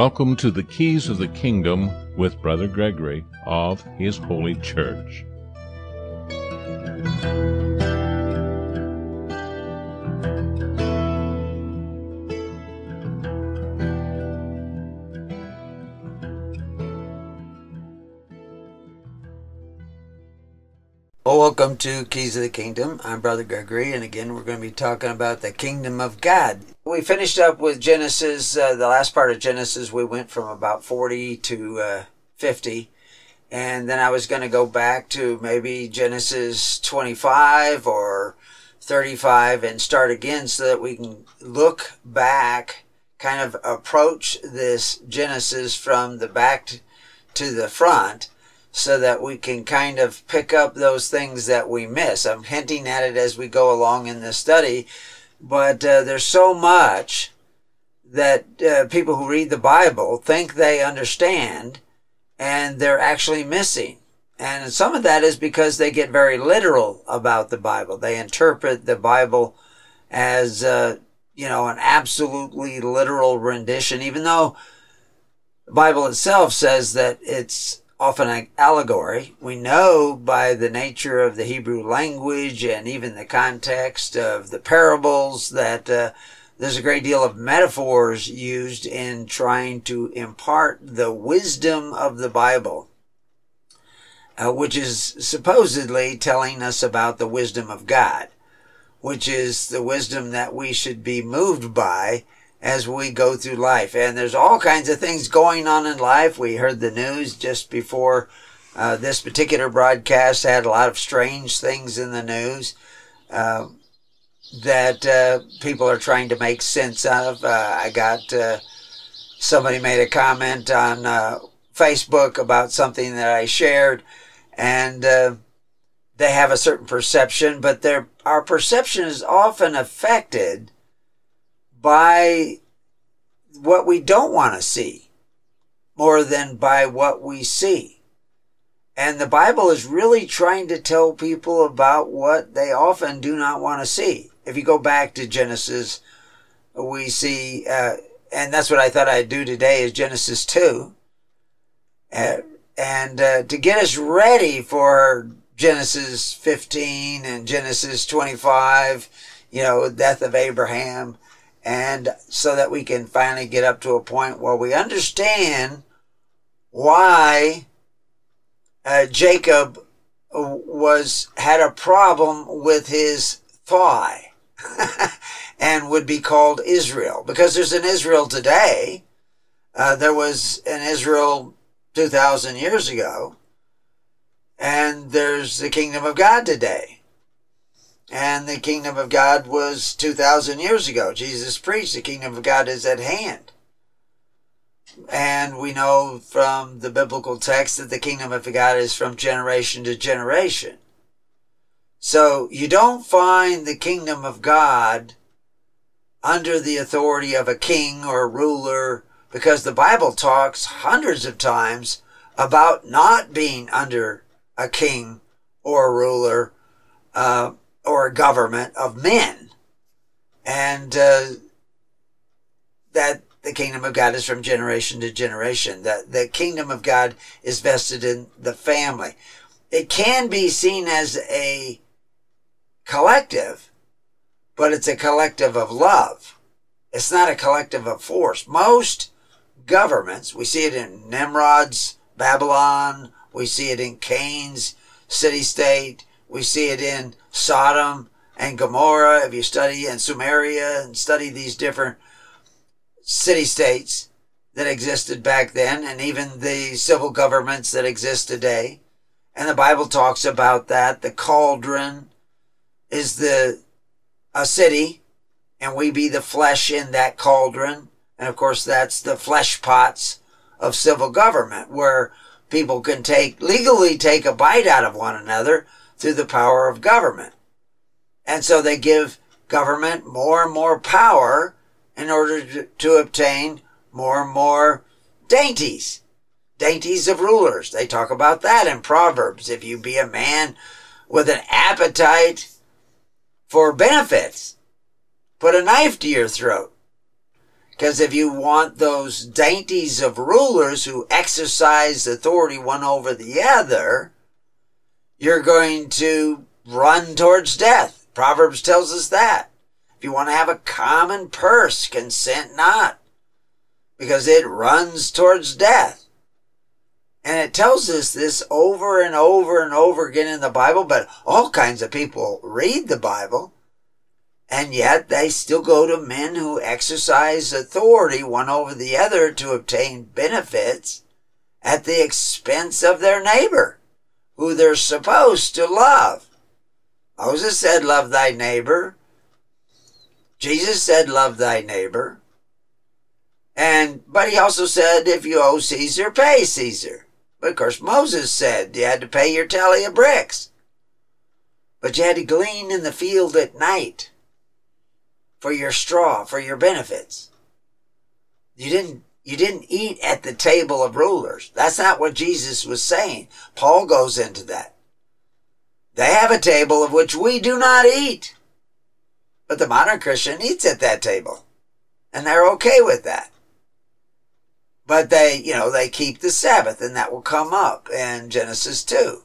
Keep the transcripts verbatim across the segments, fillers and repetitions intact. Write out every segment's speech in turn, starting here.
Welcome to the Keys of the Kingdom with Brother Gregory of His Holy Church. Well, welcome to Keys of the Kingdom. I'm Brother Gregory, and again, we're going to be talking about the Kingdom of God. We finished up with Genesis, uh, the last part of Genesis. We went from about forty to uh, fifty, and then I was going to go back to maybe Genesis twenty-five or thirty-five and start again so that we can look back, kind of approach this Genesis from the back to the front, so that we can kind of pick up those things that we miss. I'm hinting at it as we go along in this study, but uh, there's so much that uh, people who read the Bible think they understand, and they're actually missing. And some of that is because they get very literal about the Bible. They interpret the Bible as, uh, you know, an absolutely literal rendition, even though the Bible itself says that it's often an allegory. We know by the nature of the Hebrew language and even the context of the parables that uh, there's a great deal of metaphors used in trying to impart the wisdom of the Bible, uh, which is supposedly telling us about the wisdom of God, which is the wisdom that we should be moved by as we go through life. And there's all kinds of things going on in life. We heard the news just before uh, this particular broadcast had a lot of strange things in the news uh, that uh, people are trying to make sense of. Uh, I got uh, somebody made a comment on uh, Facebook about something that I shared, and uh, they have a certain perception, but their our perception is often affected by what we don't want to see more than by what we see. And the Bible is really trying to tell people about what they often do not want to see. If you go back to Genesis, we see, uh, and that's what I thought I'd do today, is Genesis two. Uh, and uh, to get us ready for Genesis fifteen and Genesis twenty-five, you know, death of Abraham, and so that we can finally get up to a point where we understand why uh, Jacob was had a problem with his thigh and would be called Israel. Because there's an Israel today. Uh, there was an Israel two thousand years ago. And there's the kingdom of God today. And the kingdom of God was two thousand years ago. Jesus preached the kingdom of God is at hand. And we know from the biblical text that the kingdom of God is from generation to generation. So you don't find the kingdom of God under the authority of a king or a ruler, because the Bible talks hundreds of times about not being under a king or a ruler, uh, or a government of men, and uh, that the kingdom of God is from generation to generation, that the kingdom of God is vested in the family. It can be seen as a collective, but it's a collective of love. It's not a collective of force. Most governments, we see it in Nimrod's Babylon, we see it in Cain's city-state, we see it in Sodom and Gomorrah, if you study, and Sumeria, and study these different city-states that existed back then, and even the civil governments that exist today. And the Bible talks about that. The cauldron is the a city, and we be the flesh in that cauldron. And of course, that's the flesh pots of civil government, where people can take legally take a bite out of one another through the power of government. And so they give government more and more power in order to, to obtain more and more dainties. Dainties of rulers. They talk about that in Proverbs. If you be a man with an appetite for benefits, put a knife to your throat. Because if you want those dainties of rulers who exercise authority one over the other, you're going to run towards death. Proverbs tells us that. If you want to have a common purse, consent not, because it runs towards death. And it tells us this over and over and over again in the Bible, but all kinds of people read the Bible, and yet they still go to men who exercise authority one over the other to obtain benefits at the expense of their neighbor, who they're supposed to love. Moses said, love thy neighbor. Jesus said, love thy neighbor. And, but he also said, if you owe Caesar, pay Caesar. But of course, Moses said you had to pay your tally of bricks. But you had to glean in the field at night for your straw, for your benefits. You didn't, you didn't eat at the table of rulers. That's not what Jesus was saying. Paul goes into that. They have a table of which we do not eat. But the modern Christian eats at that table. And they're okay with that. But they, you know, they keep the Sabbath, and that will come up in Genesis two.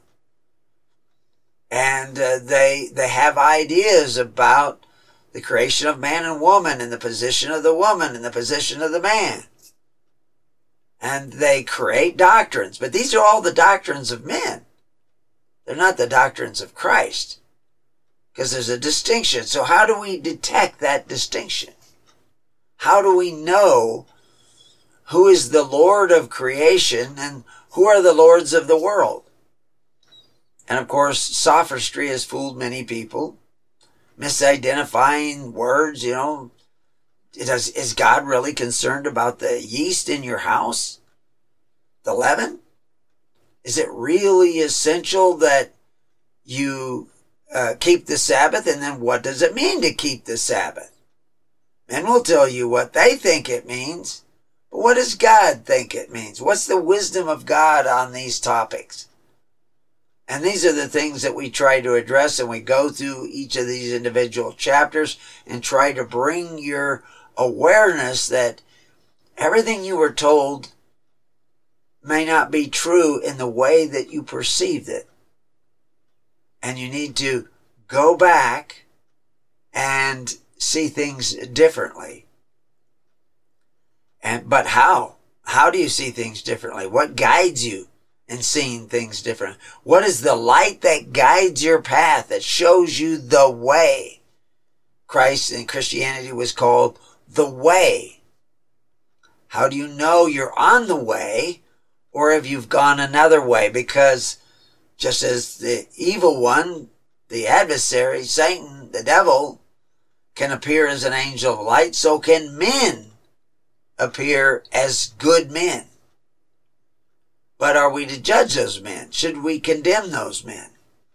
And uh, they they have ideas about the creation of man and woman, and the position of the woman, and the position of the man. And they create doctrines. But these are all the doctrines of men. They're not the doctrines of Christ. Because there's a distinction. So how do we detect that distinction? How do we know who is the Lord of creation and who are the lords of the world? And of course, sophistry has fooled many people. Misidentifying words, you know. Does, is God really concerned about the yeast in your house? The leaven? Is it really essential that you uh, keep the Sabbath? And then what does it mean to keep the Sabbath? Men will tell you what they think it means. But what does God think it means? What's the wisdom of God on these topics? And these are the things that we try to address, and we go through each of these individual chapters and try to bring your awareness that everything you were told may not be true in the way that you perceived it. And you need to go back and see things differently. And but how? How do you see things differently? What guides you in seeing things different? What is the light that guides your path, that shows you the way? Christ in Christianity was called the way. How do you know you're on the way, or if you've gone another way? Because just as the evil one, the adversary, Satan, the devil, can appear as an angel of light, so can men appear as good men. But are we to judge those men? Should we condemn those men?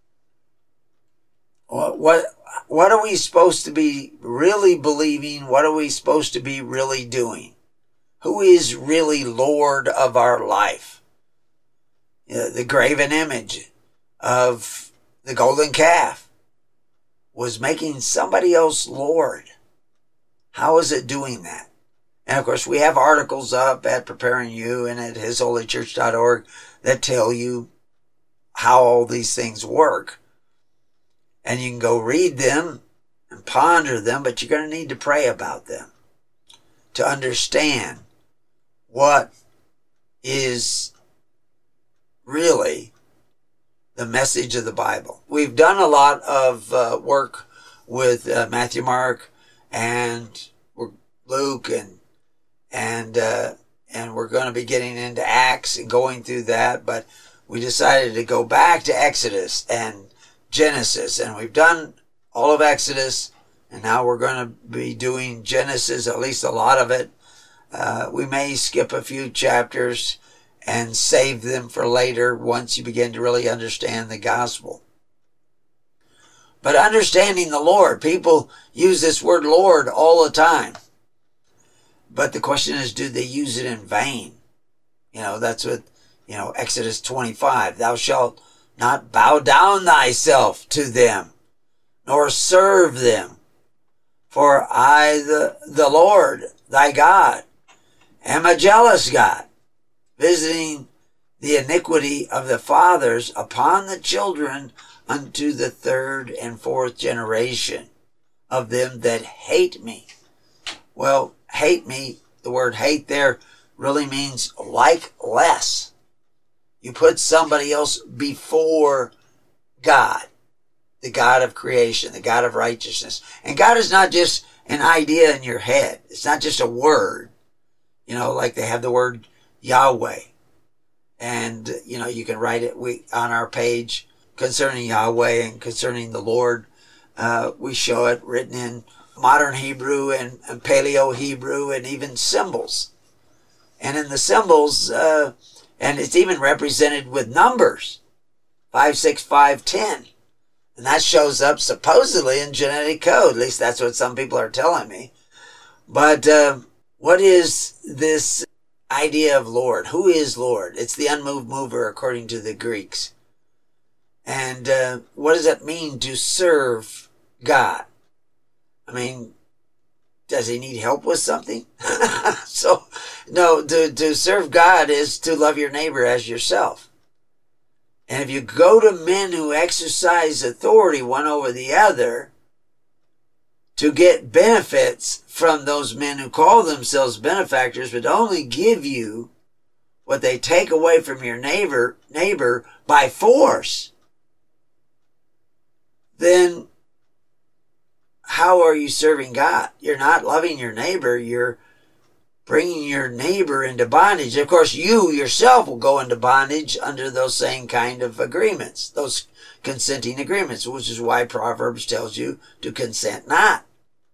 What, what, what are we supposed to be really believing? What are we supposed to be really doing? Who is really Lord of our life? You know, the graven image of the golden calf was making somebody else Lord. How is it doing that? And of course, we have articles up at Preparing You and at his holy church dot org that tell you how all these things work. And you can go read them and ponder them, but you're going to need to pray about them to understand what is really the message of the Bible. We've done a lot of uh, work with uh, Matthew, Mark, and Luke, and and uh, and we're going to be getting into Acts and going through that, but we decided to go back to Exodus and Genesis, and we've done all of Exodus, and now we're going to be doing Genesis, at least a lot of it. Uh, we may skip a few chapters and save them for later once you begin to really understand the gospel. But understanding the Lord, people use this word Lord all the time. But the question is, do they use it in vain? You know, that's what, you know, Exodus twenty-five, thou shalt not bow down thyself to them, nor serve them. For I, the, the Lord, thy God, am a jealous God, visiting the iniquity of the fathers upon the children unto the third and fourth generation of them that hate me. Well, hate me, the word hate there really means like less. You put somebody else before God, the God of creation, the God of righteousness. And God is not just an idea in your head. It's not just a word. You know, like they have the word Yahweh. And, you know, you can write it we on our page concerning Yahweh and concerning the Lord. Uh, we show it written in modern Hebrew and, and Paleo Hebrew and even symbols. And in the symbols, uh, and it's even represented with numbers, five, six, five, ten. And that shows up supposedly in genetic code. At least that's what some people are telling me. But uh, what is this idea of Lord? Who is Lord? It's the unmoved mover according to the Greeks. And uh, what does it mean to serve God? I mean, does he need help with something? So, no, to, to serve God is to love your neighbor as yourself. And if you go to men who exercise authority one over the other to get benefits from those men who call themselves benefactors but only give you what they take away from your neighbor, neighbor by force, then how are you serving God? You're not loving your neighbor. You're bringing your neighbor into bondage. Of course, you yourself will go into bondage under those same kind of agreements, those consenting agreements, which is why Proverbs tells you to consent not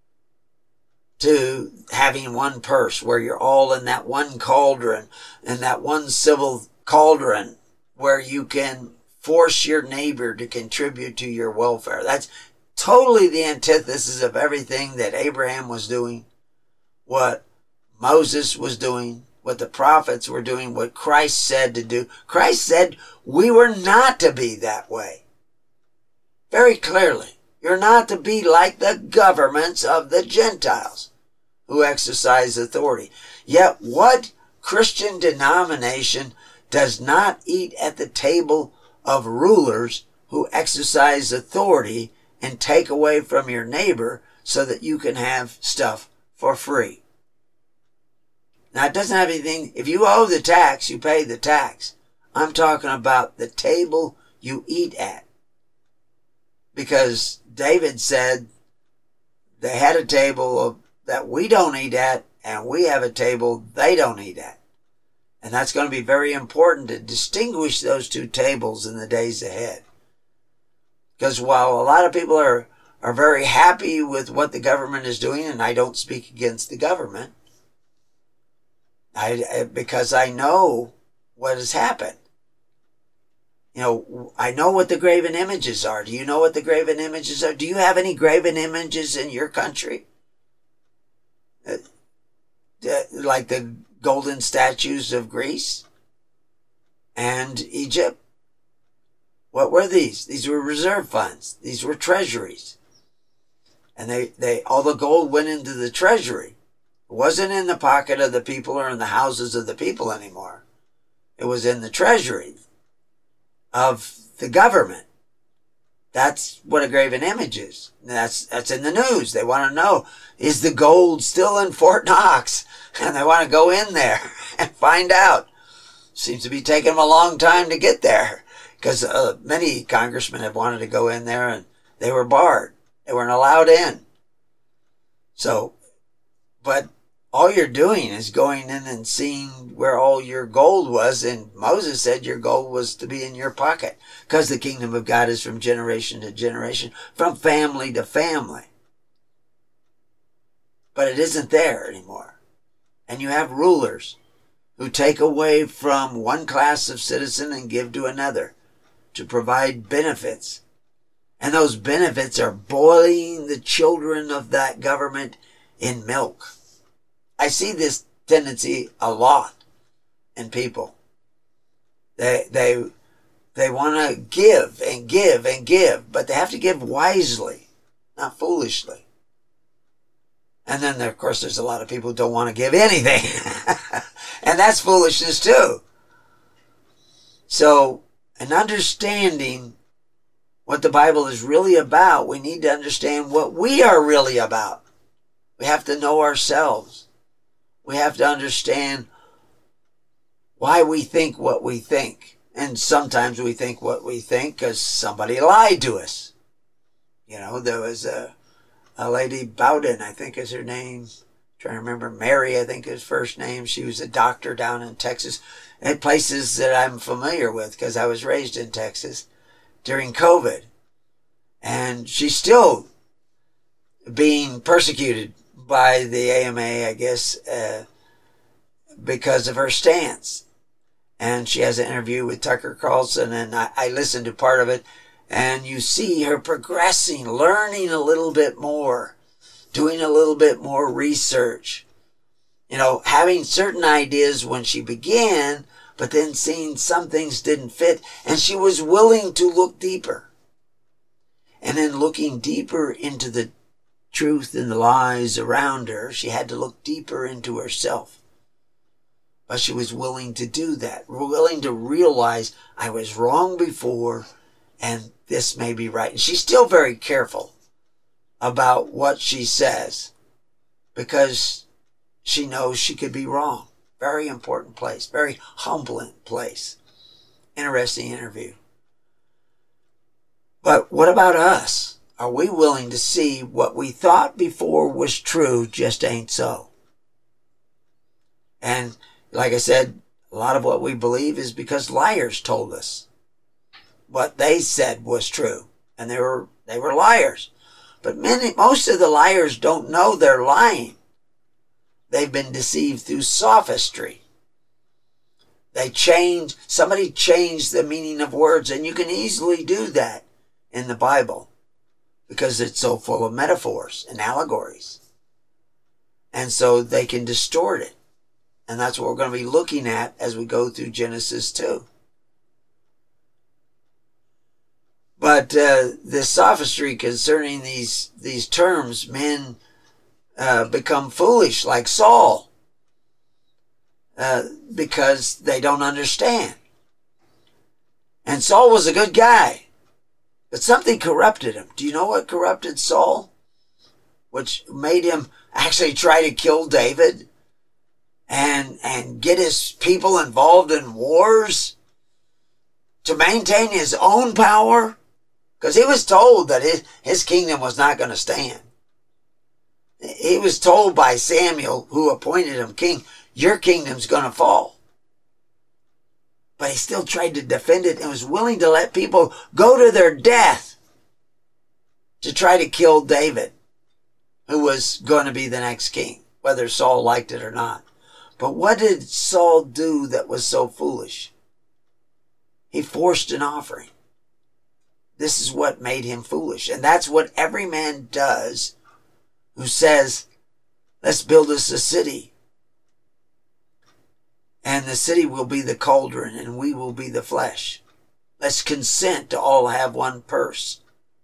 to having one purse where you're all in that one cauldron, in that one civil cauldron where you can force your neighbor to contribute to your welfare. That's totally the antithesis of everything that Abraham was doing, what Moses was doing, what the prophets were doing, what Christ said to do. Christ said we were not to be that way. Very clearly. You're not to be like the governments of the Gentiles who exercise authority. Yet what Christian denomination does not eat at the table of rulers who exercise authority and take away from your neighbor so that you can have stuff for free? Now, it doesn't have anything. If you owe the tax, you pay the tax. I'm talking about the table you eat at. Because David said they had a table that we don't eat at, and we have a table they don't eat at. And that's going to be very important to distinguish those two tables in the days ahead. Because while a lot of people are, are very happy with what the government is doing, and I don't speak against the government, I, because I know what has happened. You know, I know what the graven images are. Do you know what the graven images are? Do you have any graven images in your country? Uh, uh, like the golden statues of Greece and Egypt? What were these? These were reserve funds. These were treasuries. And they, they all the gold went into the treasury. It wasn't in the pocket of the people or in the houses of the people anymore. It was in the treasury of the government. That's what a graven image is. That's that's in the news. They want to know, is the gold still in Fort Knox? And they want to go in there and find out. Seems to be taking them a long time to get there because uh, many congressmen have wanted to go in there and they were barred. They weren't allowed in. So, but all you're doing is going in and seeing where all your gold was. And Moses said your gold was to be in your pocket because the kingdom of God is from generation to generation, from family to family. But it isn't there anymore. And you have rulers who take away from one class of citizen and give to another to provide benefits. And those benefits are boiling the children of that government in milk. I see this tendency a lot in people. They they they want to give and give and give, but they have to give wisely, not foolishly. And then, of course, there's a lot of people who don't want to give anything. And that's foolishness too. So, in understanding what the Bible is really about, we need to understand what we are really about. We have to know ourselves. We have to understand why we think what we think. And sometimes we think what we think because somebody lied to us. You know, there was a, a lady, Bowden, I think is her name. I'm trying to remember. Mary, I think is first name. She was a doctor down in Texas. At places that I'm familiar with because I was raised in Texas during COVID. And she's still being persecuted by the A M A, I guess, uh, because of her stance. And she has an interview with Tucker Carlson, and I, I listened to part of it, and you see her progressing, learning a little bit more, doing a little bit more research, you know, having certain ideas when she began, but then seeing some things didn't fit, and she was willing to look deeper. And then looking deeper into the truth and the lies around her, she had to look deeper into herself. But she was willing to do that, willing to realize I was wrong before and this may be right. And she's still very careful about what she says because she knows she could be wrong. Very important place, very humbling place. Interesting interview. But what about us? Are we willing to see what we thought before was true just ain't so? And like I said, a lot of what we believe is because liars told us what they said was true. And they were they were liars. But many most of the liars don't know they're lying. They've been deceived through sophistry. They change, somebody changed the meaning of words, and you can easily do that in the Bible because it's so full of metaphors and allegories. And so they can distort it. And that's what we're going to be looking at as we go through Genesis two. But uh, this sophistry concerning these these terms, men uh, become foolish like Saul uh, because they don't understand. And Saul was a good guy, but something corrupted him. Do you know what corrupted Saul? Which made him actually try to kill David and and get his people involved in wars to maintain his own power? Because he was told that his, his kingdom was not going to stand. He was told by Samuel, who appointed him king, your kingdom's going to fall. But he still tried to defend it and was willing to let people go to their death to try to kill David, who was going to be the next king, whether Saul liked it or not. But what did Saul do that was so foolish? He forced an offering. This is what made him foolish. And that's what every man does who says, let's build us a city. And the city will be the cauldron and we will be the flesh. Let's consent to all have one purse.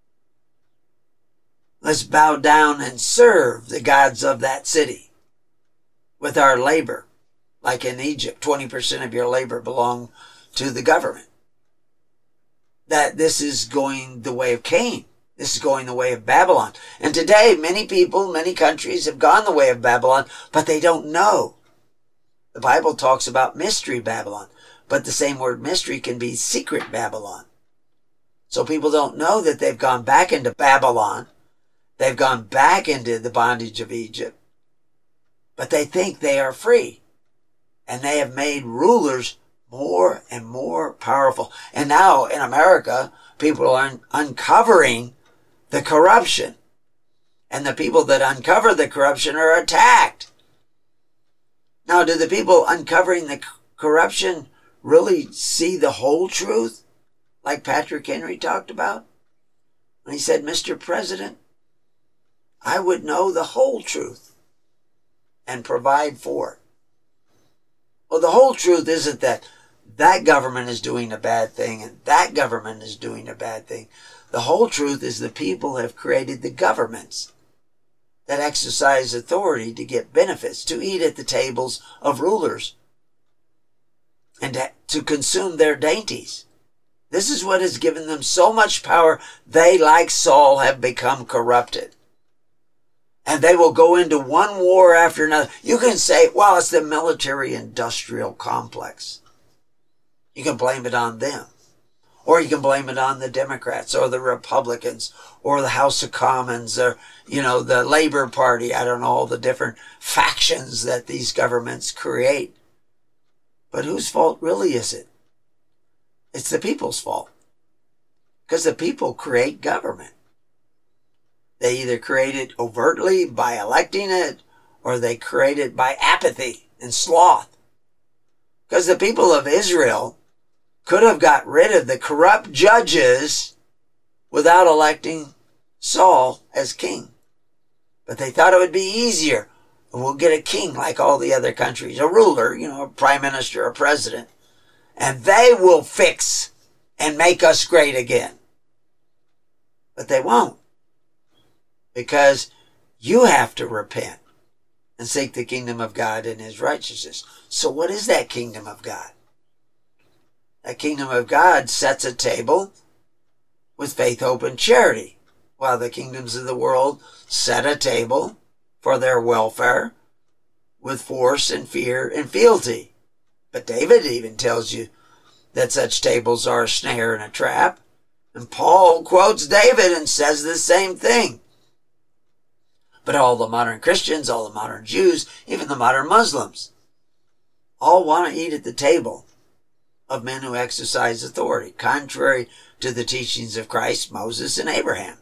Let's bow down and serve the gods of that city with our labor. Like in Egypt, twenty percent of your labor belonged to the government. That this is going the way of Cain. This is going the way of Babylon. And today, many people, many countries have gone the way of Babylon, but they don't know. The Bible talks about mystery Babylon, but the same word mystery can be secret Babylon. So people don't know that they've gone back into Babylon. They've gone back into the bondage of Egypt. But they think they are free. And they have made rulers more and more powerful. And now in America, people are un- uncovering the corruption. And the people that uncover the corruption are attacked. Now, do the people uncovering the c- corruption really see the whole truth? Like Patrick Henry talked about? When he said, Mister President, I would know the whole truth and provide for it. Well, the whole truth isn't that that government is doing a bad thing and that government is doing a bad thing. The whole truth is the people have created the governments that exercise authority to get benefits, to eat at the tables of rulers, and to, to consume their dainties. This is what has given them so much power. They, like Saul, have become corrupted. And they will go into one war after another. You can say, well, it's the military-industrial complex. You can blame it on them. Or you can blame it on the Democrats or the Republicans or the House of Commons or, you know, the Labor Party. I don't know, all the different factions that these governments create. But whose fault really is it? It's the people's fault. Because the people create government. They either create it overtly by electing it, or they create it by apathy and sloth. Because the people of Israel could have got rid of the corrupt judges without electing Saul as king. But they thought it would be easier. We'll get a king like all the other countries, a ruler, you know, a prime minister, a president, and they will fix and make us great again. But they won't. Because you have to repent and seek the kingdom of God and his righteousness. So what is that kingdom of God? That kingdom of God sets a table with faith, hope, and charity, while the kingdoms of the world set a table for their welfare with force and fear and fealty. But David even tells you that such tables are a snare and a trap. And Paul quotes David and says the same thing. But all the modern Christians, all the modern Jews, even the modern Muslims, all want to eat at the table of men who exercise authority, contrary to the teachings of Christ, Moses, and Abraham.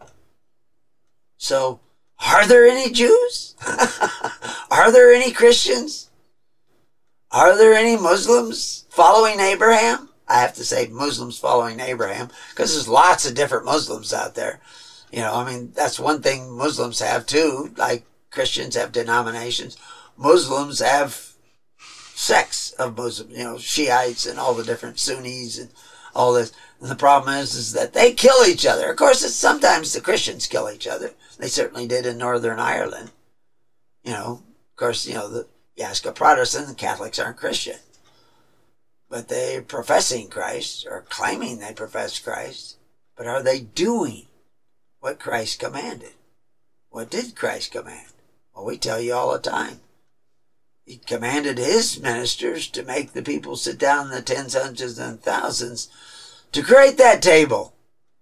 So, are there any Jews? Are there any Christians? Are there any Muslims following Abraham? I have to say Muslims following Abraham, because there's lots of different Muslims out there. You know, I mean, that's one thing Muslims have too, like Christians have denominations. Muslims have sects of Muslims, you know, Shiites and all the different Sunnis and all this. And the problem is, is that they kill each other. Of course, it's sometimes the Christians kill each other. They certainly did in Northern Ireland. You know, of course, you know, the, you ask a Protestant, the Catholics aren't Christian. But they're professing Christ, or claiming they profess Christ. But are they doing what Christ commanded? What did Christ command? Well, we tell you all the time. He commanded his ministers to make the people sit down in the tens, hundreds, and thousands to create that table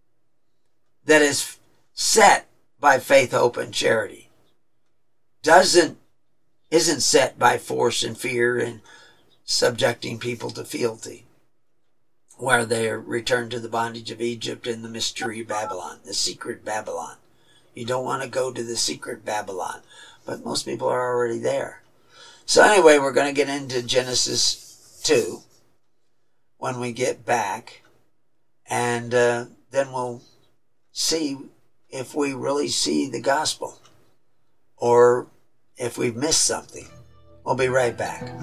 that is set by faith, hope, and charity. Doesn't, isn't set by force and fear and subjecting people to fealty, where they are returned to the bondage of Egypt and the mystery Babylon, the secret Babylon. You don't want to go to the secret Babylon, but most people are already there. So anyway, we're going to get into Genesis two when we get back, and uh, then we'll see if we really see the gospel or if we've missed something. We'll be right back.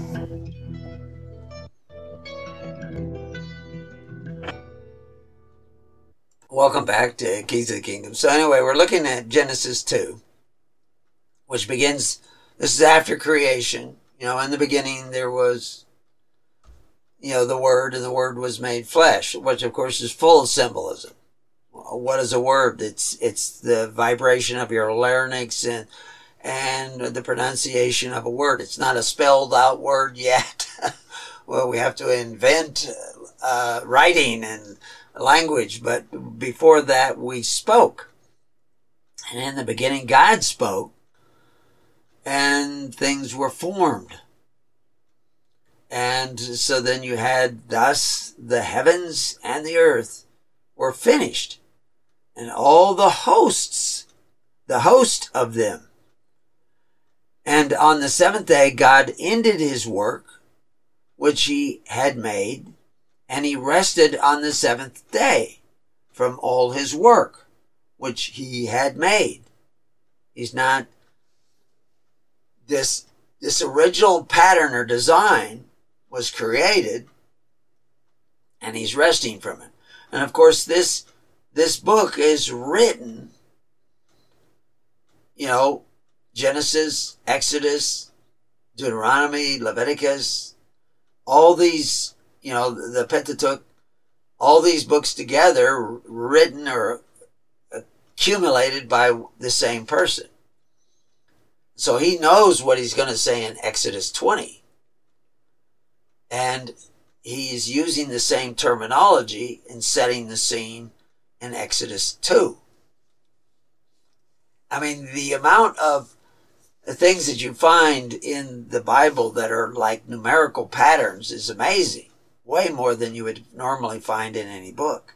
Welcome back to Keys of the Kingdom. So anyway, we're looking at Genesis two, which begins, this is after creation. You know, in the beginning there was, you know, the Word, and the Word was made flesh, which of course is full of symbolism. What is a word? It's it's the vibration of your larynx and and the pronunciation of a word. It's not a spelled out word yet. Well, we have to invent uh, writing and language, but before that we spoke. And in the beginning God spoke, and things were formed. And so then you had, thus the heavens and the earth were finished, and all the hosts, the host of them. And on the seventh day God ended his work which he had made, and he rested on the seventh day from all his work which he had made. He's not, this, this original pattern or design was created, and he's resting from it. And of course, this, this book is written, you know, Genesis, Exodus, Deuteronomy, Leviticus, all these, you know, the Pentateuch, all these books together, written or accumulated by the same person. So he knows what he's going to say in Exodus twenty. And he is using the same terminology in setting the scene in Exodus two. I mean, the amount of things that you find in the Bible that are like numerical patterns is amazing. Way more than you would normally find in any book.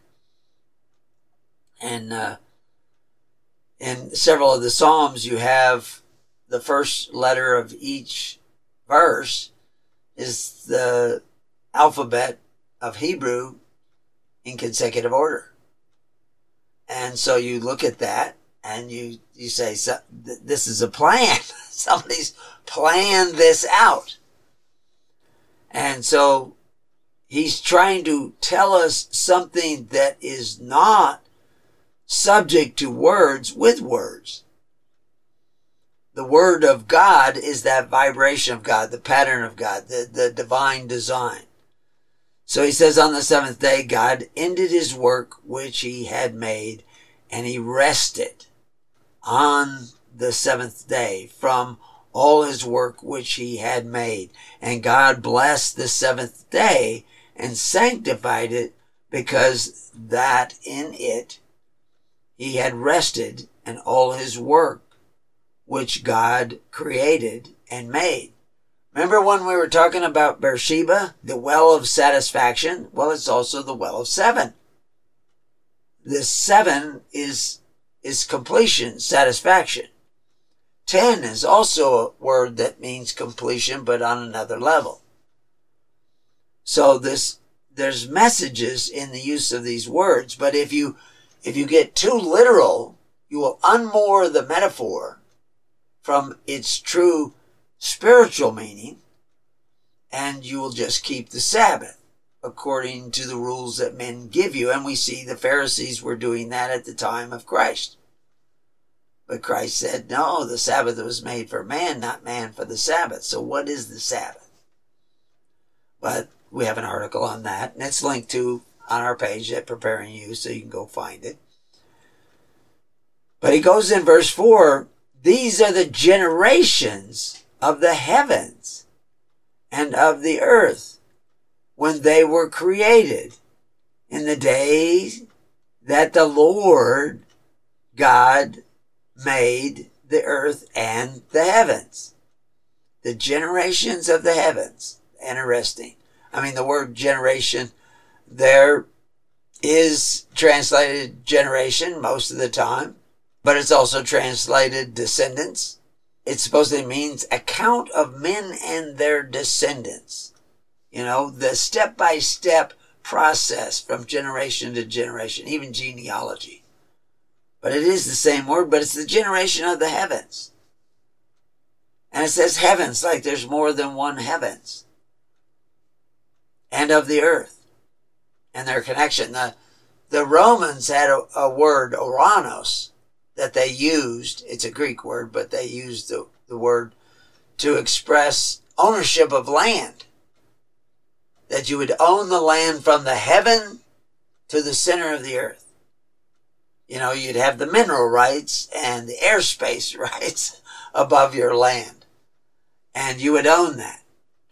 And uh, in several of the Psalms, you have the first letter of each verse is the alphabet of Hebrew in consecutive order. And so you look at that and you, you say, so, th- this is a plan. Somebody's planned this out. And so he's trying to tell us something that is not subject to words with words. The word of God is that vibration of God, the pattern of God, the, the divine design. So he says, on the seventh day, God ended his work which he had made, and he rested on the seventh day from all his work which he had made. And God blessed the seventh day and sanctified it, because that in it he had rested and all his work which God created and made. Remember when we were talking about Beersheba, the well of satisfaction? Well, it's also the well of seven. The seven is, is completion, satisfaction. Ten is also a word that means completion, but on another level. So this, there's messages in the use of these words, but if you, if you get too literal, you will unmoor the metaphor from its true spiritual meaning, and you will just keep the Sabbath according to the rules that men give you. And we see the Pharisees were doing that at the time of Christ. But Christ said, no, the Sabbath was made for man, not man for the Sabbath. So what is the Sabbath? But we have an article on that, and it's linked to on our page at Preparing You, so you can go find it. But he goes in verse four, these are the generations of the heavens and of the earth when they were created in the days that the Lord God made the earth and the heavens. The generations of the heavens. Interesting. I mean, the word generation there is translated generation most of the time, but it's also translated descendants. It supposedly means account of men and their descendants. You know, the step-by-step process from generation to generation, even genealogy. But it is the same word, but it's the generation of the heavens. And it says heavens like there's more than one heavens. And of the earth. And their connection. The, the Romans had a, a word, oranos, that they used. It's a Greek word, but they used the, the word to express ownership of land. That you would own the land from the heaven to the center of the earth. You know, you'd have the mineral rights and the airspace rights above your land. And you would own that.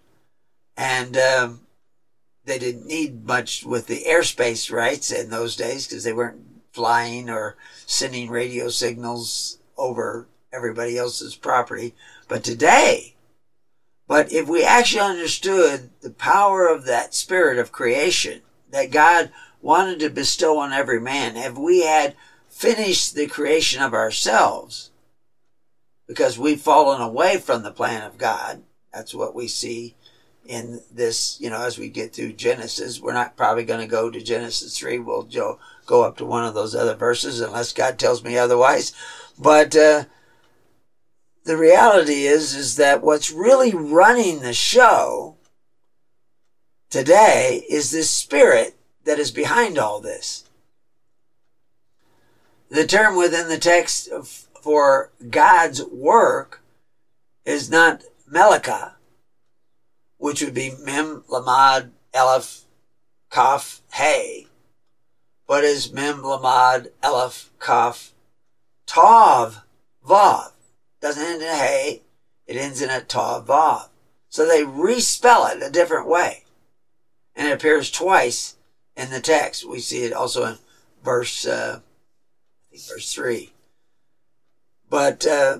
And um, they didn't need much with the airspace rights in those days because they weren't flying or sending radio signals over everybody else's property. But today, but if we actually understood the power of that spirit of creation that God wanted to bestow on every man, if we had finished the creation of ourselves, because we've fallen away from the plan of God, that's what we see in this, you know, as we get through Genesis. We're not probably going to go to Genesis three. We'll go up to one of those other verses unless God tells me otherwise. But uh, the reality is, is that what's really running the show today is this spirit that is behind all this. The term within the text of for God's work is not Melika, which would be Mem, Lamad, Aleph, Kaf, Hey, but is Mem, Lamad, Aleph, Kaf, Tav, Vav. Doesn't end in a Hey, it ends in a Tav, Vav. So they respell it a different way. And it appears twice in the text. We see it also in verse, uh, I think verse three. But uh,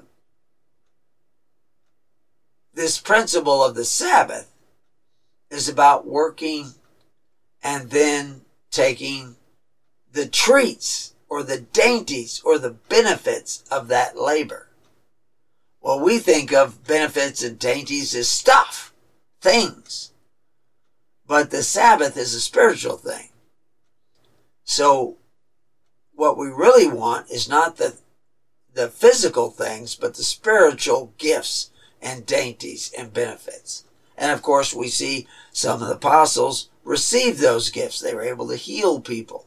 this principle of the Sabbath is about working and then taking the treats or the dainties or the benefits of that labor. Well, we think of benefits and dainties as stuff, things. But the Sabbath is a spiritual thing. So what we really want is not the, the physical things, but the spiritual gifts and dainties and benefits. And of course, we see some of the apostles receive those gifts. They were able to heal people.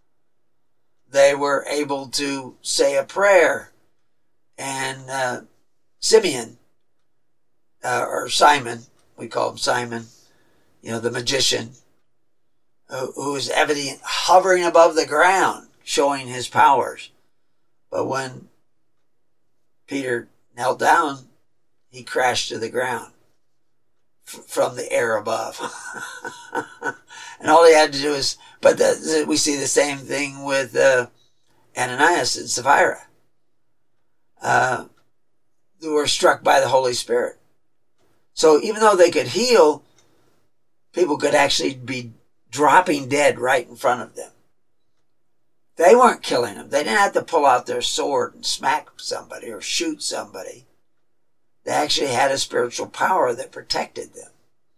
They were able to say a prayer. And uh, Simeon, uh, or Simon, we call him Simon, you know, the magician, who, who is evident hovering above the ground, showing his powers. But when Peter knelt down, he crashed to the ground f- from the air above. And all he had to do is, but the, we see the same thing with uh, Ananias and Sapphira. Uh, who were struck by the Holy Spirit. So even though they could heal, people could actually be dropping dead right in front of them. They weren't killing them. They didn't have to pull out their sword and smack somebody or shoot somebody. They actually had a spiritual power that protected them.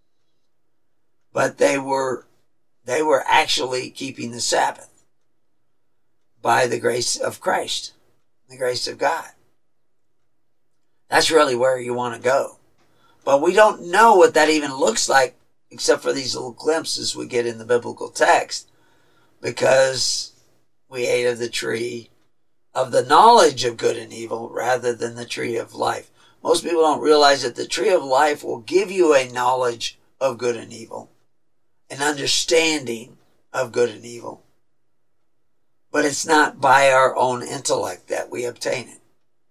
But they were, they were actually keeping the Sabbath by the grace of Christ, the grace of God. That's really where you want to go. But we don't know what that even looks like, except for these little glimpses we get in the biblical text, because we ate of the tree of the knowledge of good and evil rather than the tree of life. Most people don't realize that the tree of life will give you a knowledge of good and evil, an understanding of good and evil. But it's not by our own intellect that we obtain it.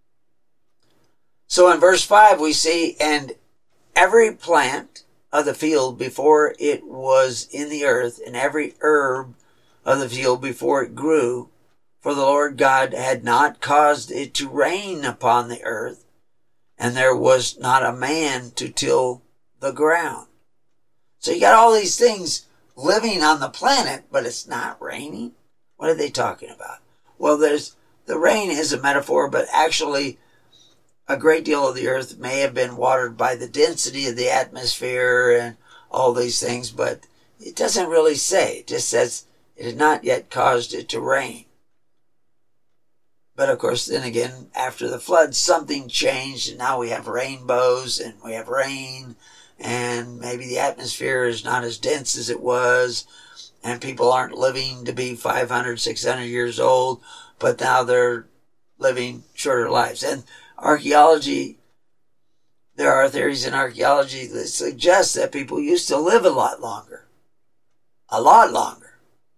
So in verse five we see, and every plant of the field before it was in the earth, and every herb of the field before it grew, for the Lord God had not caused it to rain upon the earth, and there was not a man to till the ground. So you got all these things living on the planet, but it's not raining. What are they talking about? Well, there's the rain is a metaphor, but actually a great deal of the earth may have been watered by the density of the atmosphere and all these things, but it doesn't really say. It just says it had not yet caused it to rain. But of course, then again, after the flood, something changed, and now we have rainbows and we have rain, and maybe the atmosphere is not as dense as it was, and people aren't living to be five hundred, six hundred years old, but now they're living shorter lives. And archaeology, there are theories in archaeology that suggest that people used to live a lot longer. A lot longer.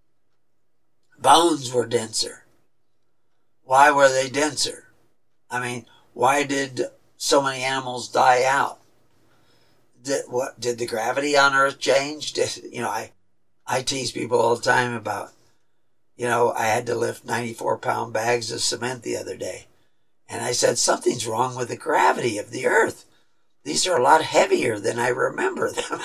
Bones were denser. Why were they denser? I mean, why did so many animals die out? Did, what, did the gravity on Earth change? Did, you know, I, I tease people all the time about, you know, I had to lift ninety-four pound bags of cement the other day. And I said, something's wrong with the gravity of the earth. These are a lot heavier than I remember them.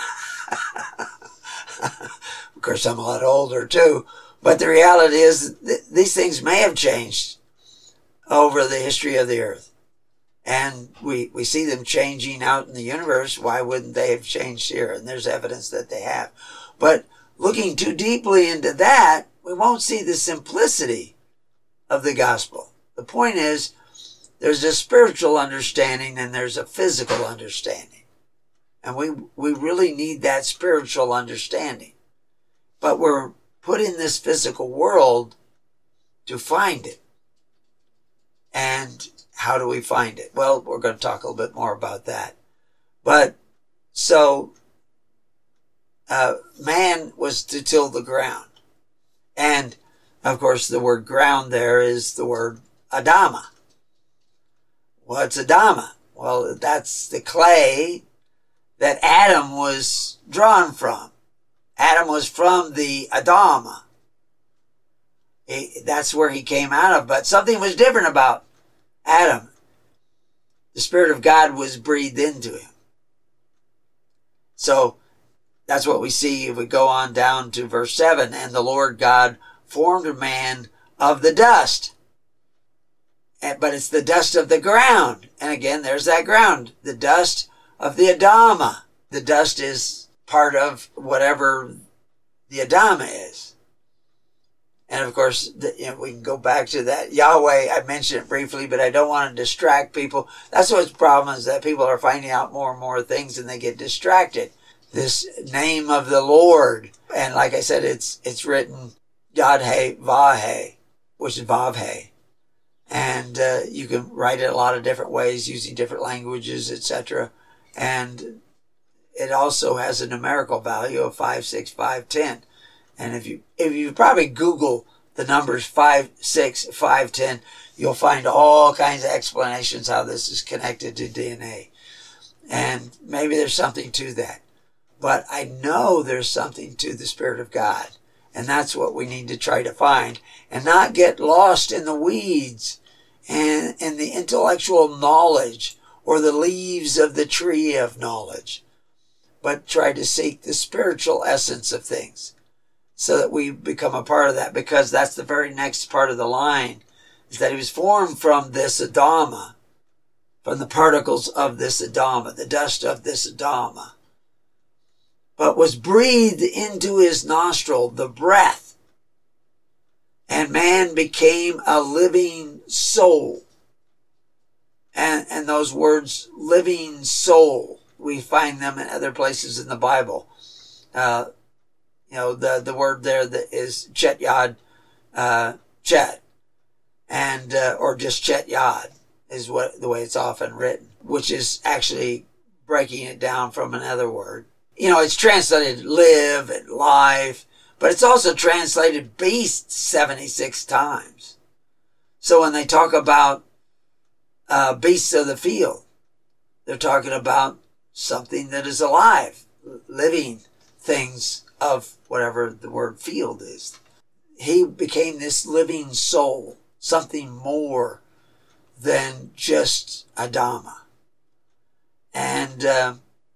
Of course, I'm a lot older too. But the reality is th- these things may have changed over the history of the earth. And we, we see them changing out in the universe. Why wouldn't they have changed here? And there's evidence that they have. But looking too deeply into that, we won't see the simplicity of the gospel. The point is, there's a spiritual understanding and there's a physical understanding. And we, we really need that spiritual understanding. But we're put in this physical world to find it. And how do we find it? Well, we're going to talk a little bit more about that. But so uh, man was to till the ground. And of course, the word ground there is the word Adama. What's Adama? Well, that's the clay that Adam was drawn from. Adam was from the Adama. He, that's where he came out of. But something was different about Adam. The Spirit of God was breathed into him. So that's what we see if we go on down to verse seven. And the Lord God formed a man of the dust. And, but it's the dust of the ground. And again, there's that ground. The dust of the Adama. The dust is part of whatever the Adama is. And of course, the, you know, we can go back to that Yahweh. I mentioned it briefly, but I don't want to distract people. That's what's the problem, is that people are finding out more and more things and they get distracted. This name of the Lord. And like I said, it's it's written Yad-He Vah-He, which is Vav-He. And uh, you can write it a lot of different ways using different languages, et cetera. And it also has a numerical value of five, six, five, ten. And if you if you probably Google the numbers five, six, five, ten, you'll find all kinds of explanations how this is connected to D N A. And maybe there's something to that. But I know there's something to the Spirit of God. And that's what we need to try to find. And not get lost in the weeds and in the intellectual knowledge or the leaves of the tree of knowledge. But try to seek the spiritual essence of things, so that we become a part of that, because that's the very next part of the line, is that he was formed from this Adama, from the particles of this Adama, the dust of this Adama, but was breathed into his nostril, the breath, and man became a living soul. And, and those words, living soul, we find them in other places in the Bible. Uh, You know, the, the word there that is Chet Yad, uh, Chet, and, uh, or just Chet Yad is what, the way it's often written, which is actually breaking it down from another word. You know, it's translated live and life, but it's also translated beast seventy-six times. So when they talk about, uh, beasts of the field, they're talking about something that is alive, living things of whatever the word field is. He became this living soul, something more than just Adama. And, uh,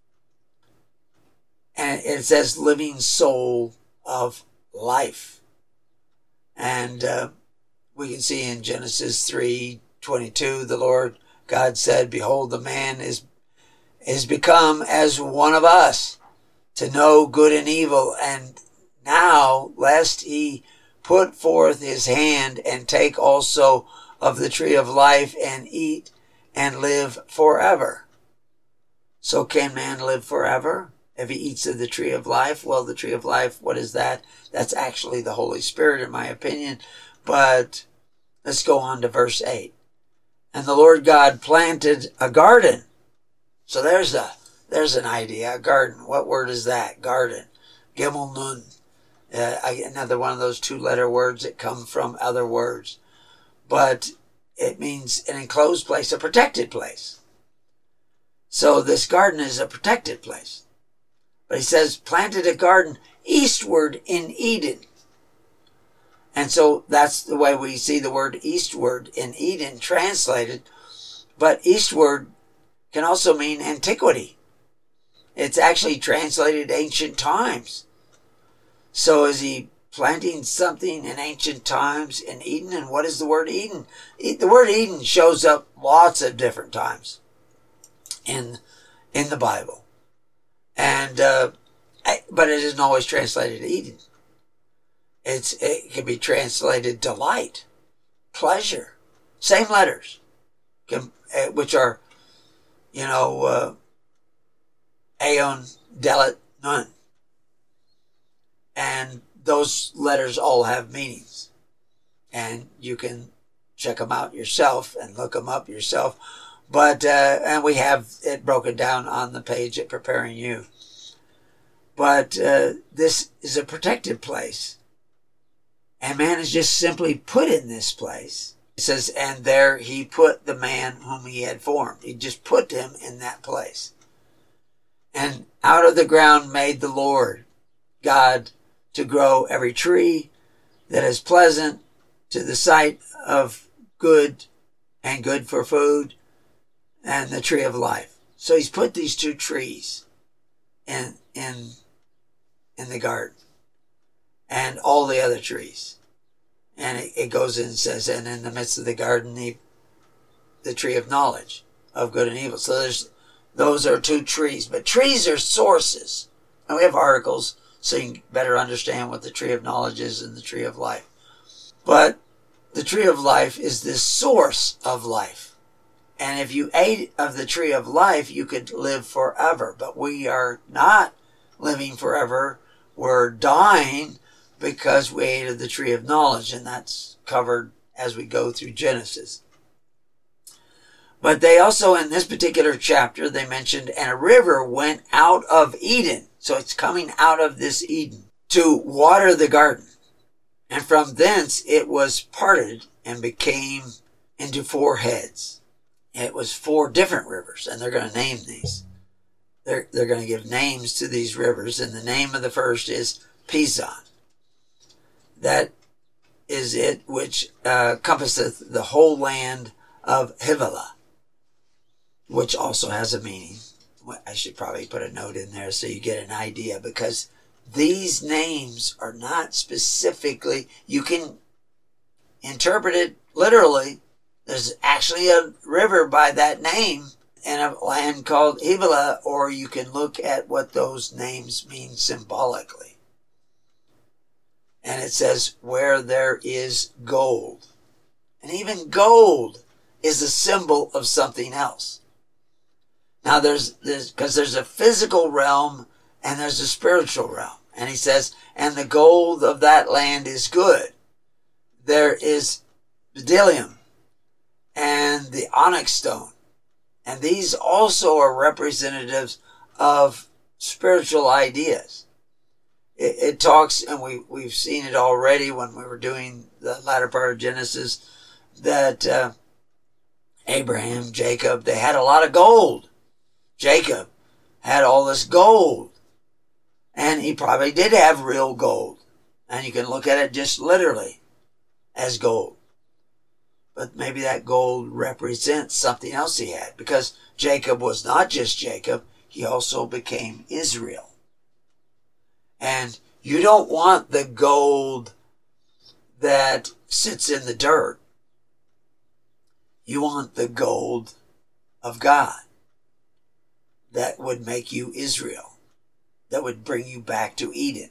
and it says living soul of life. And uh, we can see in Genesis three twenty-two, the Lord God said, behold, the man is, is become as one of us, to know good and evil, and now lest he put forth his hand and take also of the tree of life and eat and live forever. So can man live forever if he eats of the tree of life? Well, the tree of life, what is that? That's actually the Holy Spirit, in my opinion. But let's go on to verse eight. And the Lord God planted a garden. So there's a There's an idea, a garden. What word is that? Garden. Gimel Nun. Uh, another one of those two-letter words that come from other words. But it means an enclosed place, a protected place. So this garden is a protected place. But he says, planted a garden eastward in Eden. And so that's the way we see the word eastward in Eden translated. But eastward can also mean antiquity. It's actually translated ancient times. So is he planting something in ancient times in Eden? And what is the word Eden? The word Eden shows up lots of different times in in the Bible. And uh, but it isn't always translated Eden. It's it can be translated delight, pleasure, same letters, can, which are, you know, uh, Aeon, Delit, Nun. And those letters all have meanings. And you can check them out yourself and look them up yourself. But, uh, and we have it broken down on the page at Preparing You. But uh, this is a protected place. And man is just simply put in this place. It says, and there he put the man whom he had formed. He just put him in that place. And out of the ground made the Lord God to grow every tree that is pleasant to the sight of good and good for food, and the tree of life. So he's put these two trees in in in the garden, and all the other trees. And it, it goes in and says, and in the midst of the garden, the the tree of knowledge of good and evil. So there's those are two trees, but trees are sources. And we have articles so you can better understand what the tree of knowledge is and the tree of life. But the tree of life is the source of life. And if you ate of the tree of life, you could live forever. But we are not living forever. We're dying because we ate of the tree of knowledge. And that's covered as we go through Genesis. But they also, in this particular chapter, they mentioned, and a river went out of Eden. So it's coming out of this Eden to water the garden. And from thence it was parted and became into four heads. It was four different rivers, and they're going to name these. They're, they're going to give names to these rivers, and the name of the first is Pison. That is it which uh, compasseth the whole land of Havilah, which also has a meaning. I should probably put a note in there so you get an idea, because these names are not specifically, you can interpret it literally. There's actually a river by that name in a land called Havilah, or you can look at what those names mean symbolically. And it says, where there is gold. And even gold is a symbol of something else. Now there's, there's, because there's a physical realm and there's a spiritual realm. And he says, and the gold of that land is good. There is bdellium and the onyx stone. And these also are representatives of spiritual ideas. It, it talks, and we, we've seen it already when we were doing the latter part of Genesis, that uh, Abraham, Jacob, they had a lot of gold. Jacob had all this gold. And he probably did have real gold. And you can look at it just literally as gold. But maybe that gold represents something else he had. Because Jacob was not just Jacob. He also became Israel. And you don't want the gold that sits in the dirt. You want the gold of God that would make you Israel, that would bring you back to Eden.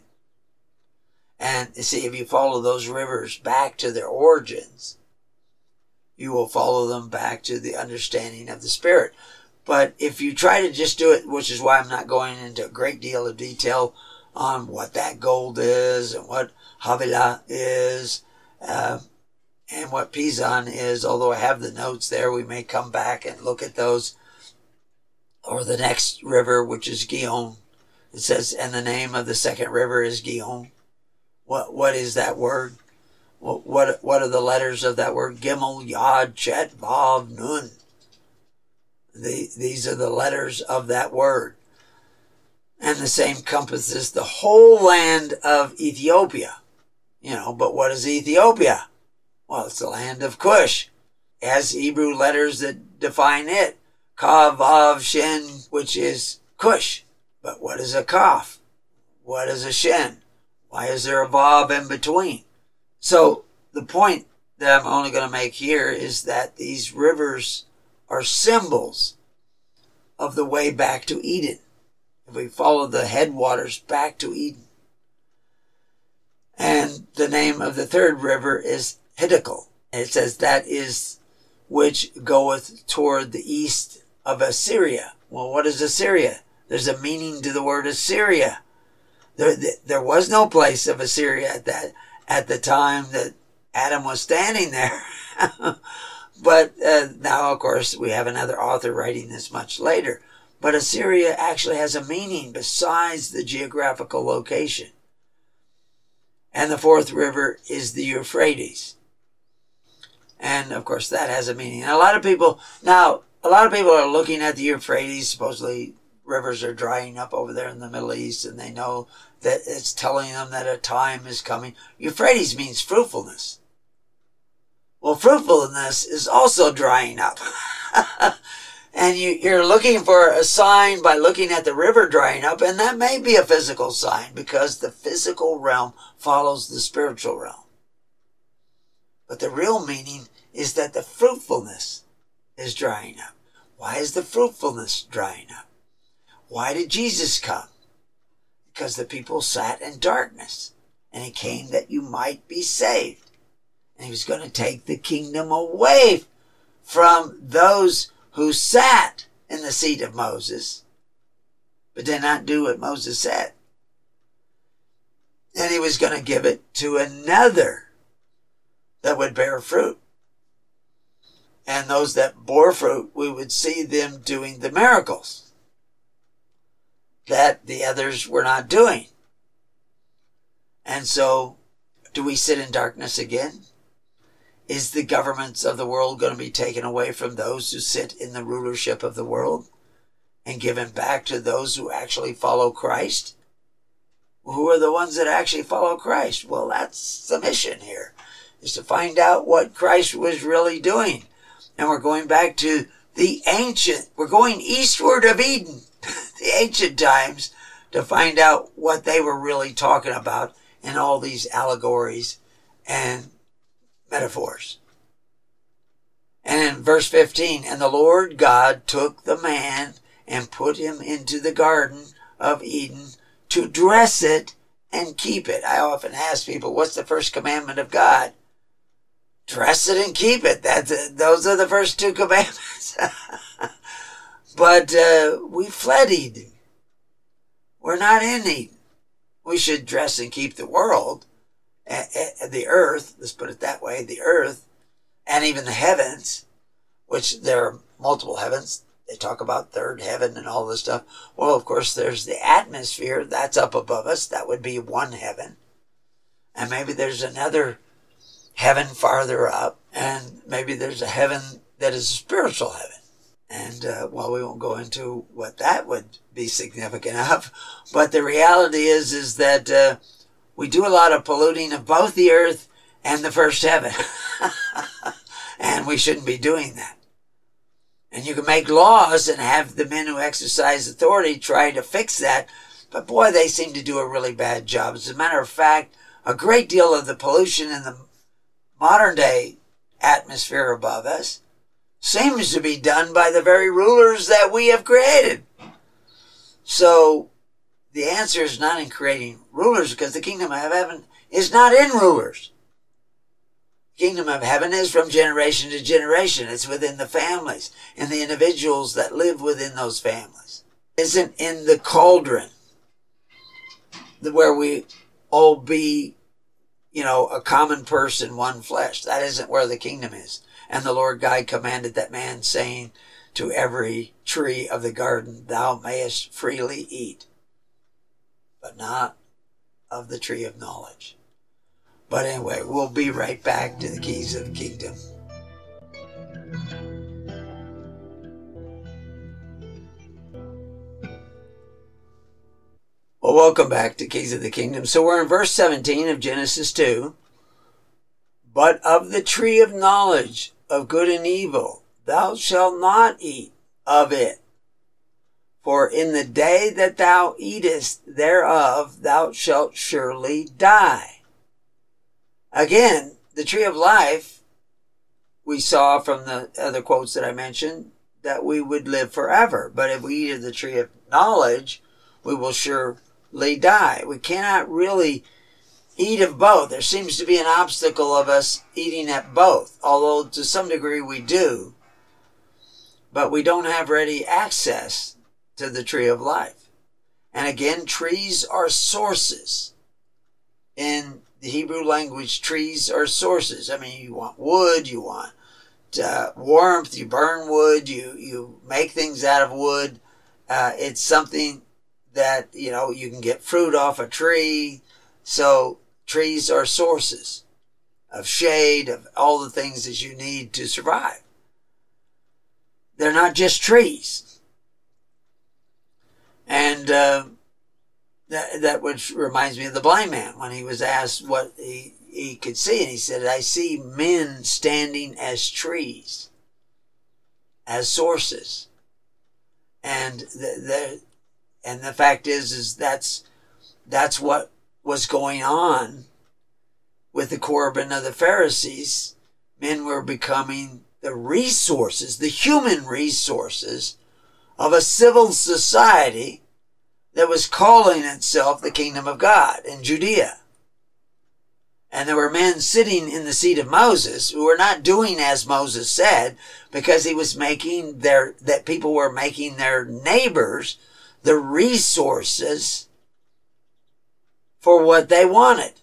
And you see, if you follow those rivers back to their origins, you will follow them back to the understanding of the Spirit. But if you try to just do it, which is why I'm not going into a great deal of detail on what that gold is and what Havilah is, uh, and what Pison is, although I have the notes there, we may come back and look at those. Or the next river, which is Gihon. It says, and the name of the second river is Gihon. What What is that word? What What, what are the letters of that word? Gimel, Yod, Chet, Vav, Nun. The, these are the letters of that word. And the same compasses the whole land of Ethiopia. You know, but what is Ethiopia? Well, it's the land of Cush. It has Hebrew letters that define it. Kav, Vav, Shin, which is Cush. But what is a Kaf? What is a Shin? Why is there a Vav in between? So the point that I'm only going to make here is that these rivers are symbols of the way back to Eden. If we follow the headwaters back to Eden. And the name of the third river is Hiddekel. And it says that is which goeth toward the east of Assyria. Well, what is Assyria? There's a meaning to the word Assyria. There, there was no place of Assyria at that at the time that Adam was standing there. But uh, now, of course, we have another author writing this much later. But Assyria actually has a meaning besides the geographical location. And the fourth river is the Euphrates. And, of course, that has a meaning. And a lot of people, now, a lot of people are looking at the Euphrates. Supposedly, rivers are drying up over there in the Middle East, and they know that it's telling them that a time is coming. Euphrates means fruitfulness. Well, fruitfulness is also drying up. And you, you're looking for a sign by looking at the river drying up, and that may be a physical sign because the physical realm follows the spiritual realm. But the real meaning is that the fruitfulness is drying up. Why is the fruitfulness drying up? Why did Jesus come? Because the people sat in darkness, and he came that you might be saved. And he was going to take the kingdom away from those who sat in the seat of Moses, but did not do what Moses said. And he was going to give it to another that would bear fruit. And those that bore fruit, we would see them doing the miracles that the others were not doing. And so, do we sit in darkness again? Is the governments of the world going to be taken away from those who sit in the rulership of the world and given back to those who actually follow Christ? Who are the ones that actually follow Christ? Well, that's the mission here, is to find out what Christ was really doing. And we're going back to the ancient, we're going eastward of Eden, the ancient times, to find out what they were really talking about in all these allegories and metaphors. And in verse fifteen, and the Lord God took the man and put him into the garden of Eden to dress it and keep it. I often ask people, what's the first commandment of God? Dress it and keep it. That's, those are the first two commandments. But uh, we fled Eden. We're not in Eden. We should dress and keep the world, the earth, let's put it that way, the earth, and even the heavens, which there are multiple heavens. They talk about third heaven and all this stuff. Well, of course, there's the atmosphere. That's up above us. That would be one heaven. And maybe there's another heaven farther up, and maybe there's a heaven that is a spiritual heaven. And, uh, well, we won't go into what that would be significant of, but the reality is, is that uh, we do a lot of polluting of both the earth and the first heaven. And we shouldn't be doing that. And you can make laws and have the men who exercise authority try to fix that, but boy, they seem to do a really bad job. As a matter of fact, a great deal of the pollution in the modern day atmosphere above us seems to be done by the very rulers that we have created. So the answer is not in creating rulers, because the kingdom of heaven is not in rulers. The kingdom of heaven is from generation to generation. It's within the families and the individuals that live within those families. It isn't in the cauldron where we all be, you know, a common person, one flesh. That isn't where the kingdom is. And the Lord God commanded that man, saying, to every tree of the garden thou mayest freely eat, but not of the tree of knowledge. But anyway, we'll be right back to the keys of the kingdom. Well, welcome back to Keys of the Kingdom. So we're in verse seventeen of Genesis two. But of the tree of knowledge of good and evil, thou shalt not eat of it. For in the day that thou eatest thereof, thou shalt surely die. Again, the tree of life, we saw from the other quotes that I mentioned, that we would live forever. But if we eat of the tree of knowledge, we will surely die. We cannot really eat of both. There seems to be an obstacle of us eating at both, although to some degree we do. But we don't have ready access to the tree of life. And again, trees are sources in the Hebrew language, trees are sources. I mean, you want wood, you want uh, warmth, you burn wood, you, you make things out of wood. Uh, it's something that, you know, you can get fruit off a tree. So trees are sources of shade, of all the things that you need to survive. They're not just trees. And uh, that, that which reminds me of the blind man when he was asked what he, he could see. And he said, I see men standing as trees, as sources. And the, the, and the fact is, is that's, that's what was going on with the Corban of the Pharisees. Men were becoming the resources, the human resources of a civil society that was calling itself the kingdom of God in Judea. And there were men sitting in the seat of Moses who were not doing as Moses said, because he was making their, that people were making their neighbors the resources for what they wanted.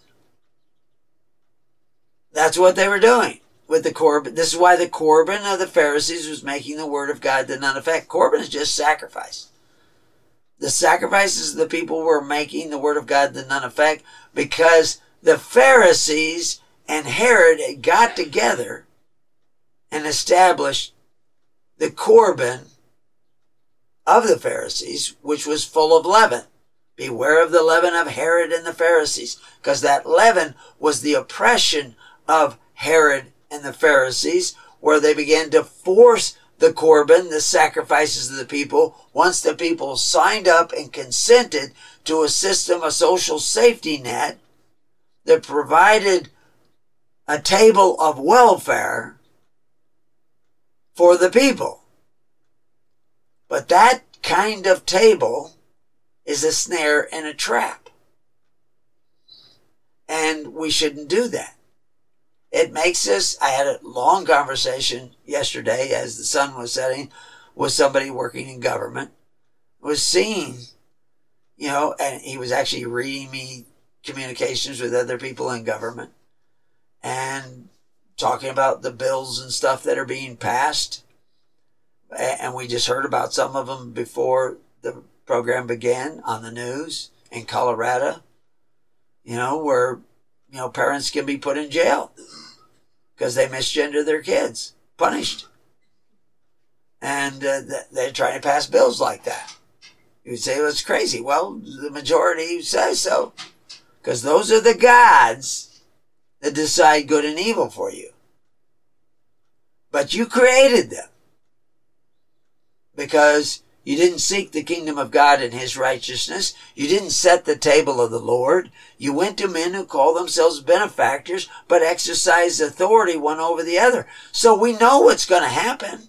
That's what they were doing with the Corban. This is why the Corban of the Pharisees was making the word of God to none effect. Corban is just sacrifice. The sacrifices of the people were making the word of God to none effect because the Pharisees and Herod had got together and established the Corban of the Pharisees, which was full of leaven. Beware of the leaven of Herod and the Pharisees, because that leaven was the oppression of Herod and the Pharisees, where they began to force the Corban, the sacrifices of the people, once the people signed up and consented to a system, a social safety net that provided a table of welfare for the people. But that kind of table is a snare and a trap. And we shouldn't do that. It makes us, I had a long conversation yesterday as the sun was setting with somebody working in government, was seeing, you know, and he was actually reading me communications with other people in government and talking about the bills and stuff that are being passed. And we just heard about some of them before the program began on the news in Colorado, you know, where, you know, parents can be put in jail because they misgender their kids, punished. And uh, they're trying to pass bills like that. You would say, well, it's crazy. Well, the majority says so, because those are the gods that decide good and evil for you. But you created them because you didn't seek the kingdom of God and his righteousness. You didn't set the table of the Lord. You went to men who call themselves benefactors, but exercise authority one over the other. So we know what's going to happen.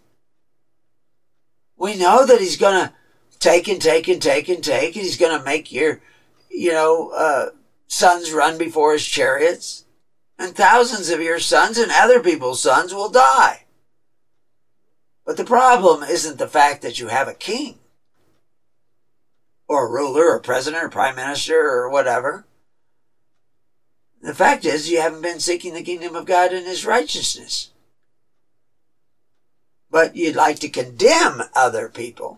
We know that he's going to take and take and take and take, and he's going to make your, you know, uh, sons run before his chariots, and thousands of your sons and other people's sons will die. But the problem isn't the fact that you have a king or a ruler or a president or prime minister or whatever. The fact is you haven't been seeking the kingdom of God and his righteousness. But you'd like to condemn other people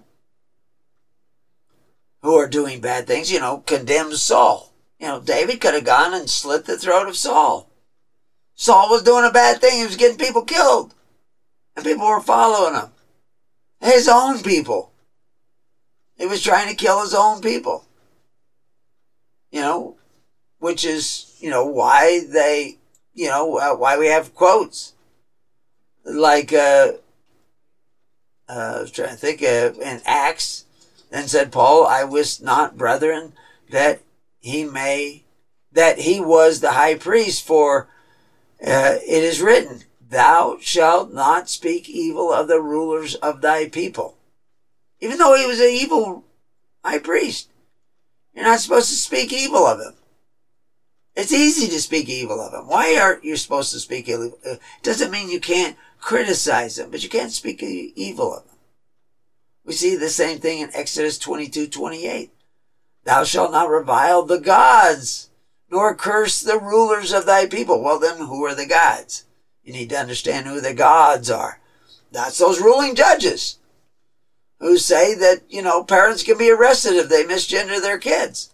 who are doing bad things. You know, condemn Saul. You know, David could have gone and slit the throat of Saul. Saul was doing a bad thing. He was getting people killed. And people were following him. His own people. He was trying to kill his own people. You know, which is, you know, why they, you know, uh, why we have quotes. Like, uh, uh, I was trying to think of, in Acts, then said Paul, I wist not, brethren, that he may, that he was the high priest, for uh, it is written, thou shalt not speak evil of the rulers of thy people. Even though he was an evil high priest, you're not supposed to speak evil of him. It's easy to speak evil of him. Why aren't you supposed to speak evil? It doesn't mean you can't criticize him, but you can't speak evil of him. We see the same thing in Exodus twenty-two twenty-eight. Thou shalt not revile the gods, nor curse the rulers of thy people. Well, then who are the gods? You need to understand who the gods are. That's those ruling judges who say that, you know, parents can be arrested if they misgender their kids.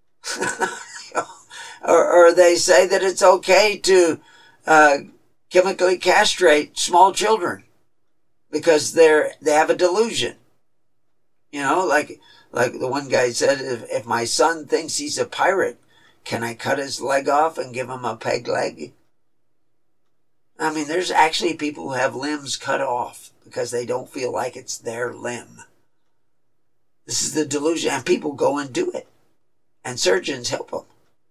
or, or they say that it's okay to uh, chemically castrate small children because they're they have a delusion. You know, like like the one guy said, if, if my son thinks he's a pirate, can I cut his leg off and give him a peg leg? I mean, there's actually people who have limbs cut off because they don't feel like it's their limb. This is the delusion, and people go and do it. And surgeons help them.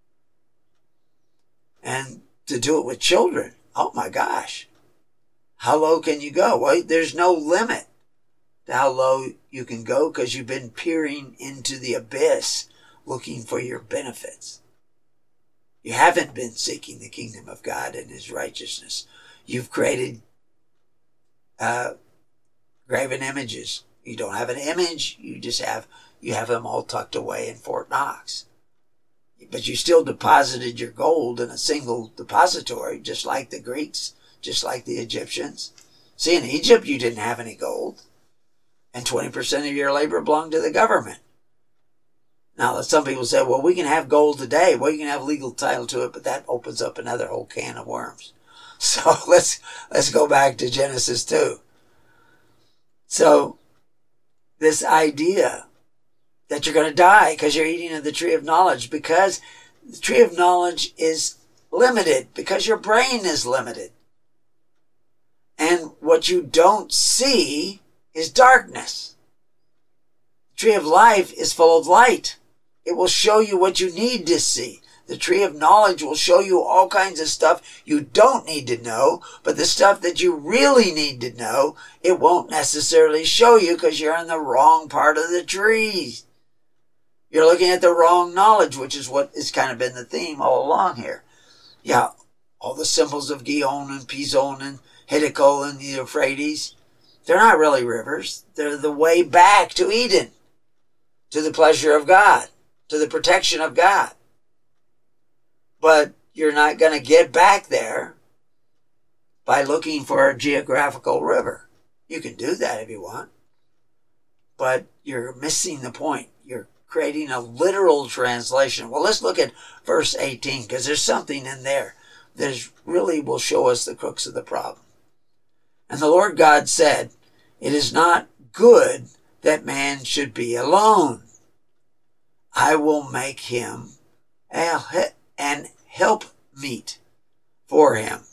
And to do it with children, oh my gosh. How low can you go? Well, there's no limit to how low you can go because you've been peering into the abyss looking for your benefits. You haven't been seeking the kingdom of God and his righteousness. You've created uh, graven images. You don't have an image. You just have, you have them all tucked away in Fort Knox. But you still deposited your gold in a single depository, just like the Greeks, just like the Egyptians. See, in Egypt, you didn't have any gold. And twenty percent of your labor belonged to the government. Now, some people say, well, we can have gold today. Well, you can have legal title to it, but that opens up another whole can of worms. So let's let's go back to Genesis two. So this idea that you're going to die because you're eating of the tree of knowledge, because the tree of knowledge is limited, because your brain is limited. And what you don't see is darkness. The tree of life is full of light. It will show you what you need to see. The tree of knowledge will show you all kinds of stuff you don't need to know, but the stuff that you really need to know, it won't necessarily show you because you're in the wrong part of the tree. You're looking at the wrong knowledge, which is what has kind of been the theme all along here. Yeah, all the symbols of Gihon and Pison and Hiddekel and the Euphrates, they're not really rivers. They're the way back to Eden, to the pleasure of God, to the protection of God. But you're not going to get back there by looking for a geographical river. You can do that if you want. But you're missing the point. You're creating a literal translation. Well, let's look at verse eighteen, because there's something in there that is really will show us the crux of the problem. And the Lord God said, it is not good that man should be alone. I will make him an helpmeet for him.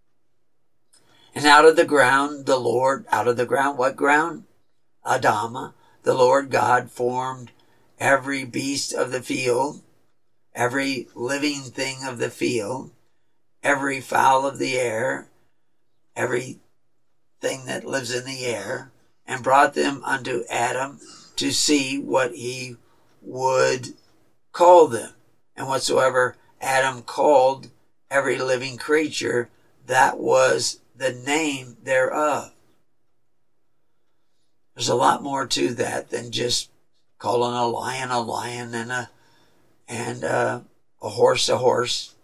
And out of the ground, the Lord, out of the ground, what ground? Adama, the Lord God formed every beast of the field, every living thing of the field, every fowl of the air, every thing that lives in the air, and brought them unto Adam to see what he would call them. And whatsoever Adam called every living creature, that was the name thereof. There's a lot more to that than just calling a lion a lion and a and a, a horse a horse.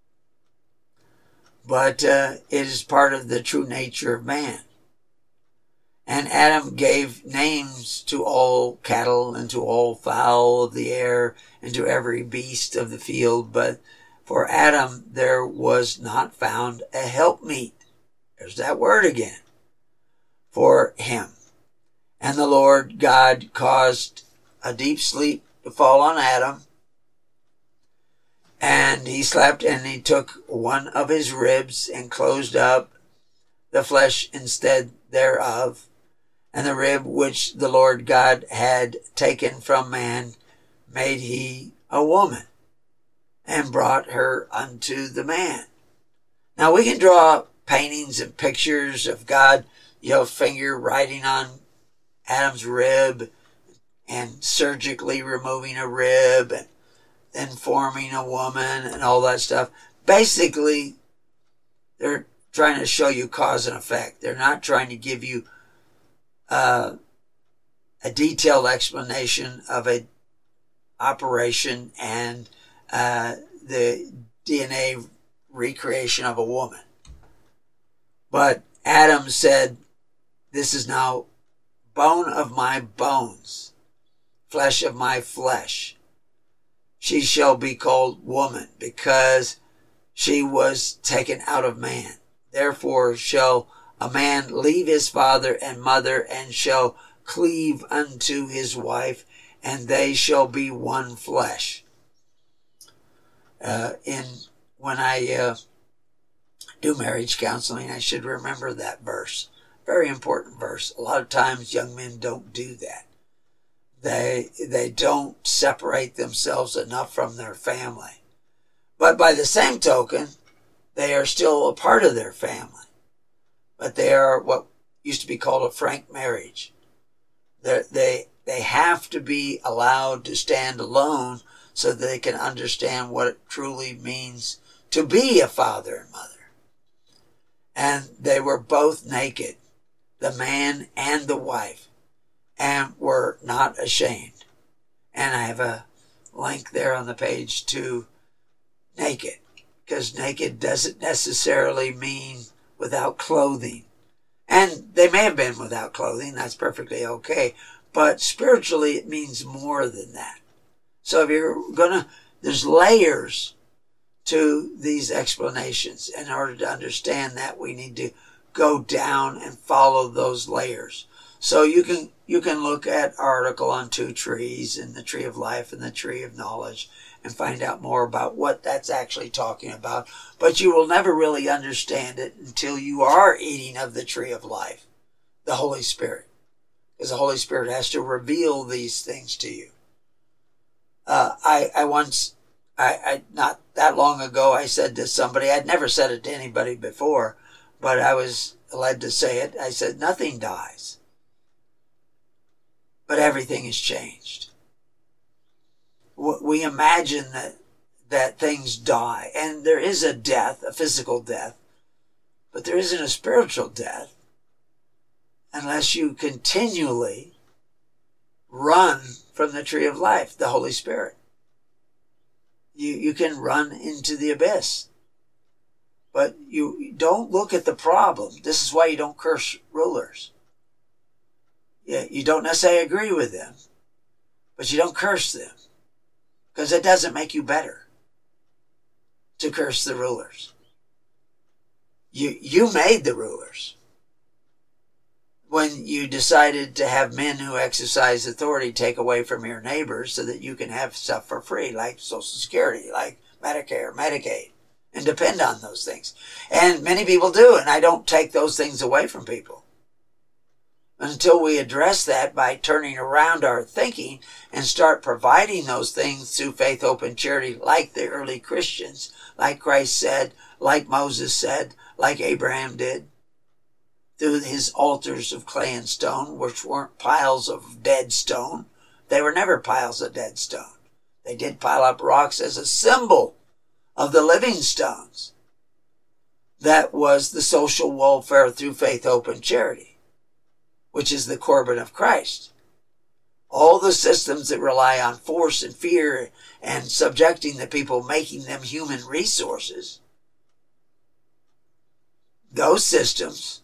But uh, it is part of the true nature of man. And Adam gave names to all cattle and to all fowl of the air and to every beast of the field. But for Adam there was not found a helpmeet. There's that word again. For him. And the Lord God caused a deep sleep to fall on Adam. And he slept, and he took one of his ribs and closed up the flesh instead thereof. And the rib which the Lord God had taken from man made he a woman, and brought her unto the man. Now we can draw paintings and pictures of God, you know, finger writing on Adam's rib and surgically removing a rib and then forming a woman and all that stuff. Basically, they're trying to show you cause and effect. They're not trying to give you uh, a detailed explanation of a operation and uh, the D N A recreation of a woman. But Adam said, this is now bone of my bones, flesh of my flesh. She shall be called woman, because she was taken out of man. Therefore shall a man leave his father and mother, and shall cleave unto his wife, and they shall be one flesh. Uh, in when I uh, do marriage counseling, I should remember that verse. Very important verse. A lot of times young men don't do that. They they don't separate themselves enough from their family. But by the same token, they are still a part of their family. But they are what used to be called a frank marriage. They're, they they have to be allowed to stand alone so that they can understand what it truly means to be a father and mother. And they were both naked, the man and the wife, and were not ashamed. And I have a link there on the page to naked, because naked doesn't necessarily mean without clothing. And they may have been without clothing, that's perfectly okay, but spiritually it means more than that. So if you're gonna, there's layers to these explanations. In order to understand that, we need to go down and follow those layers. So you can you can look at article on two trees, and the tree of life and the tree of knowledge, and find out more about what that's actually talking about. But you will never really understand it until you are eating of the tree of life, the Holy Spirit. Because the Holy Spirit has to reveal these things to you. Uh, I, I once, I, I not that long ago, I said to somebody, I'd never said it to anybody before, but I was led to say it. I said, nothing dies, but everything is changed. We imagine that, that things die, and there is a death, a physical death, but there isn't a spiritual death unless you continually run from the tree of life, the Holy Spirit. You, you can run into the abyss, but you don't look at the problem. This is why you don't curse rulers. Yeah, you don't necessarily agree with them, but you don't curse them. Because it doesn't make you better to curse the rulers. You you made the rulers. When you decided to have men who exercise authority take away from your neighbors so that you can have stuff for free, like Social Security, like Medicare, Medicaid, and depend on those things. And many people do, and I don't take those things away from people. Until we address that by turning around our thinking and start providing those things through faith, hope, and charity, like the early Christians, like Christ said, like Moses said, like Abraham did, through his altars of clay and stone, which weren't piles of dead stone. They were never piles of dead stone. They did pile up rocks as a symbol of the living stones. That was the social welfare through faith, hope, and charity, which is the Corban of Christ. All the systems that rely on force and fear and subjecting the people, making them human resources, those systems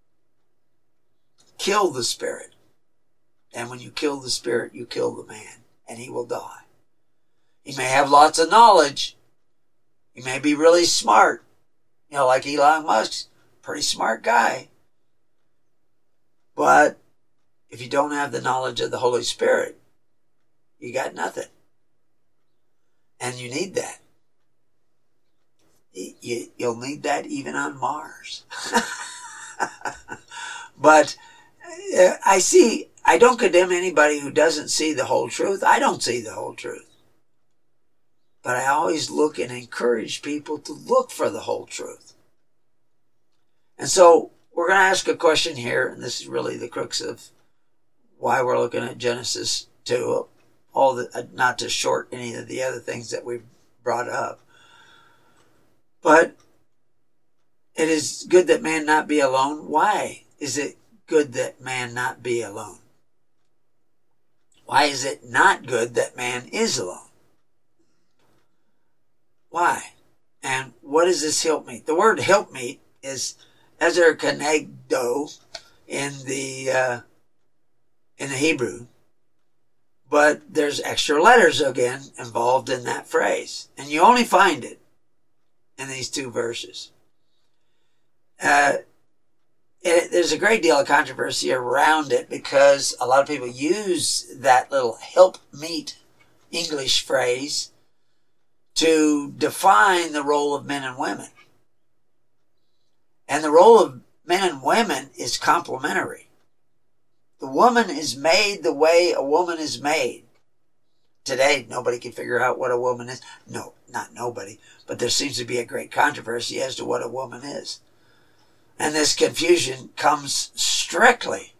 kill the spirit. And when you kill the spirit, you kill the man, and he will die. He may have lots of knowledge. He may be really smart. You know, like Elon Musk, pretty smart guy. But if you don't have the knowledge of the Holy Spirit, you got nothing. And you need that. You, you'll need that even on Mars. But uh, I see, I don't condemn anybody who doesn't see the whole truth. I don't see the whole truth. But I always look and encourage people to look for the whole truth. And so we're going to ask a question here, and this is really the crux of why we're looking at Genesis two, all the, not to short any of the other things that we've brought up. But it is good that man not be alone. Why is it good that man not be alone? Why is it not good that man is alone? Why? And what is this helpmeet? The word helpmeet is ezer kenegdo in the uh, in the Hebrew, but there's extra letters again involved in that phrase, and you only find it in these two verses. Uh, it, there's a great deal of controversy around it because a lot of people use that little helpmeet English phrase to define the role of men and women. And the role of men and women is complementary. The woman is made the way a woman is made. Today, nobody can figure out what a woman is. No, not nobody. But there seems to be a great controversy as to what a woman is. And this confusion comes strictly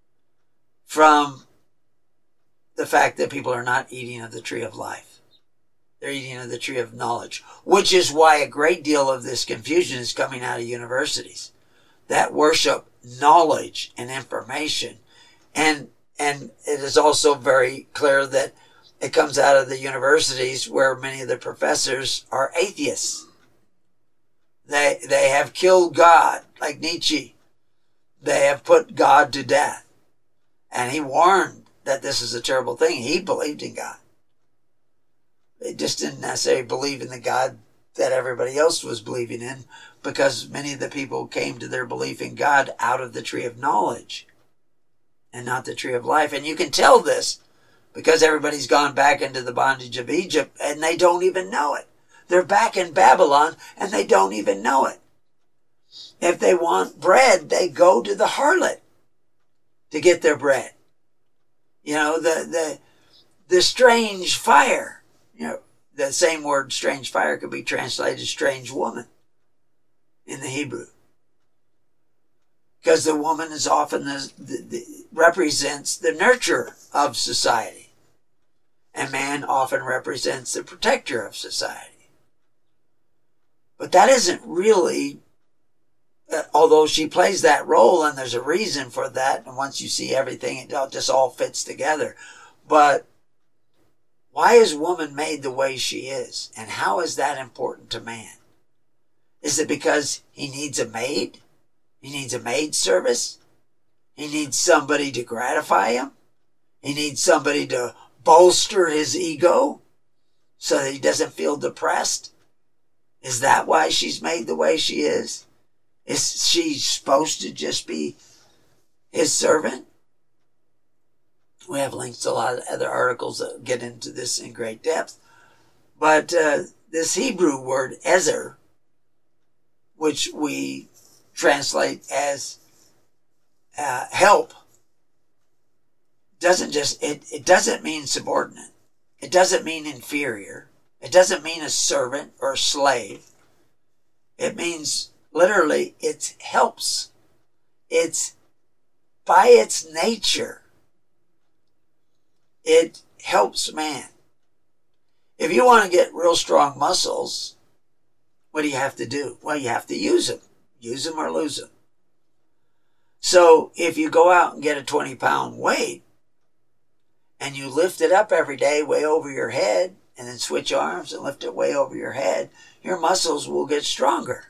from the fact that people are not eating of the tree of life. They're eating of the tree of knowledge, which is why a great deal of this confusion is coming out of universities that worship knowledge and information. And and it is also very clear that it comes out of the universities where many of the professors are atheists. They they have killed God, like Nietzsche. They have put God to death. And he warned that this is a terrible thing. He believed in God. They just didn't necessarily believe in the God that everybody else was believing in, because many of the people came to their belief in God out of the tree of knowledge and not the tree of life. And you can tell this because everybody's gone back into the bondage of Egypt and they don't even know it. They're back in Babylon and they don't even know it. If they want bread, they go to the harlot to get their bread. You know, the the the strange fire. You know, the same word strange fire could be translated strange woman in the Hebrew. Because the woman is often the, the, the represents the nurturer of society. And man often represents the protector of society. But that isn't really, uh, although she plays that role and there's a reason for that, and once you see everything, it all, just all fits together. But why is woman made the way she is? And how is that important to man? Is it because he needs a maid? He needs a maid service? He needs somebody to gratify him? He needs somebody to bolster his ego so that he doesn't feel depressed? Is that why she's made the way she is? Is she supposed to just be his servant? We have links to a lot of other articles that get into this in great depth. But uh, this Hebrew word, ezer, which we translate as uh, help, doesn't just, it, it doesn't mean subordinate. It doesn't mean inferior. It doesn't mean a servant or a slave. It means, literally, it helps. It's, by its nature, it helps man. If you want to get real strong muscles, what do you have to do? Well, you have to use them. Use them or lose them. So if you go out and get a twenty pound weight and you lift it up every day way over your head and then switch arms and lift it way over your head, your muscles will get stronger.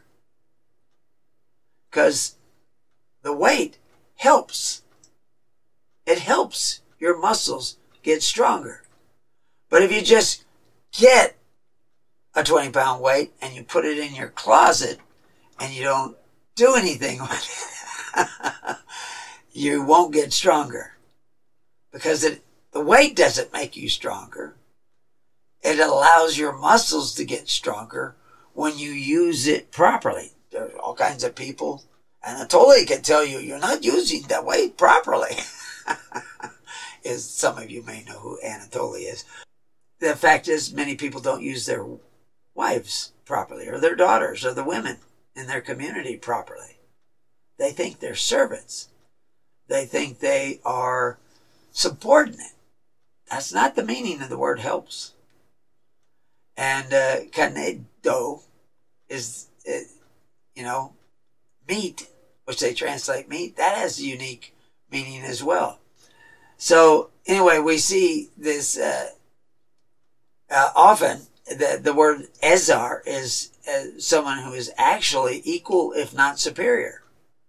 Because the weight helps. It helps your muscles get stronger. But if you just get a twenty pound weight and you put it in your closet and you don't do anything with it, you won't get stronger. Because it, the weight doesn't make you stronger. It allows your muscles to get stronger when you use it properly. There are all kinds of people, Anatoly can tell you, you're not using that weight properly. As some of you may know who Anatoly is. The fact is, many people don't use their wives properly, or their daughters, or the women in their community properly. They think they're servants. They think they are subordinate. That's not the meaning of the word helps. And uh, kanedo is, uh, you know, meat, which they translate meat. That has a unique meaning as well. So anyway, we see this uh, uh, often the, the word Ezar is uh, someone who is actually equal, if not superior.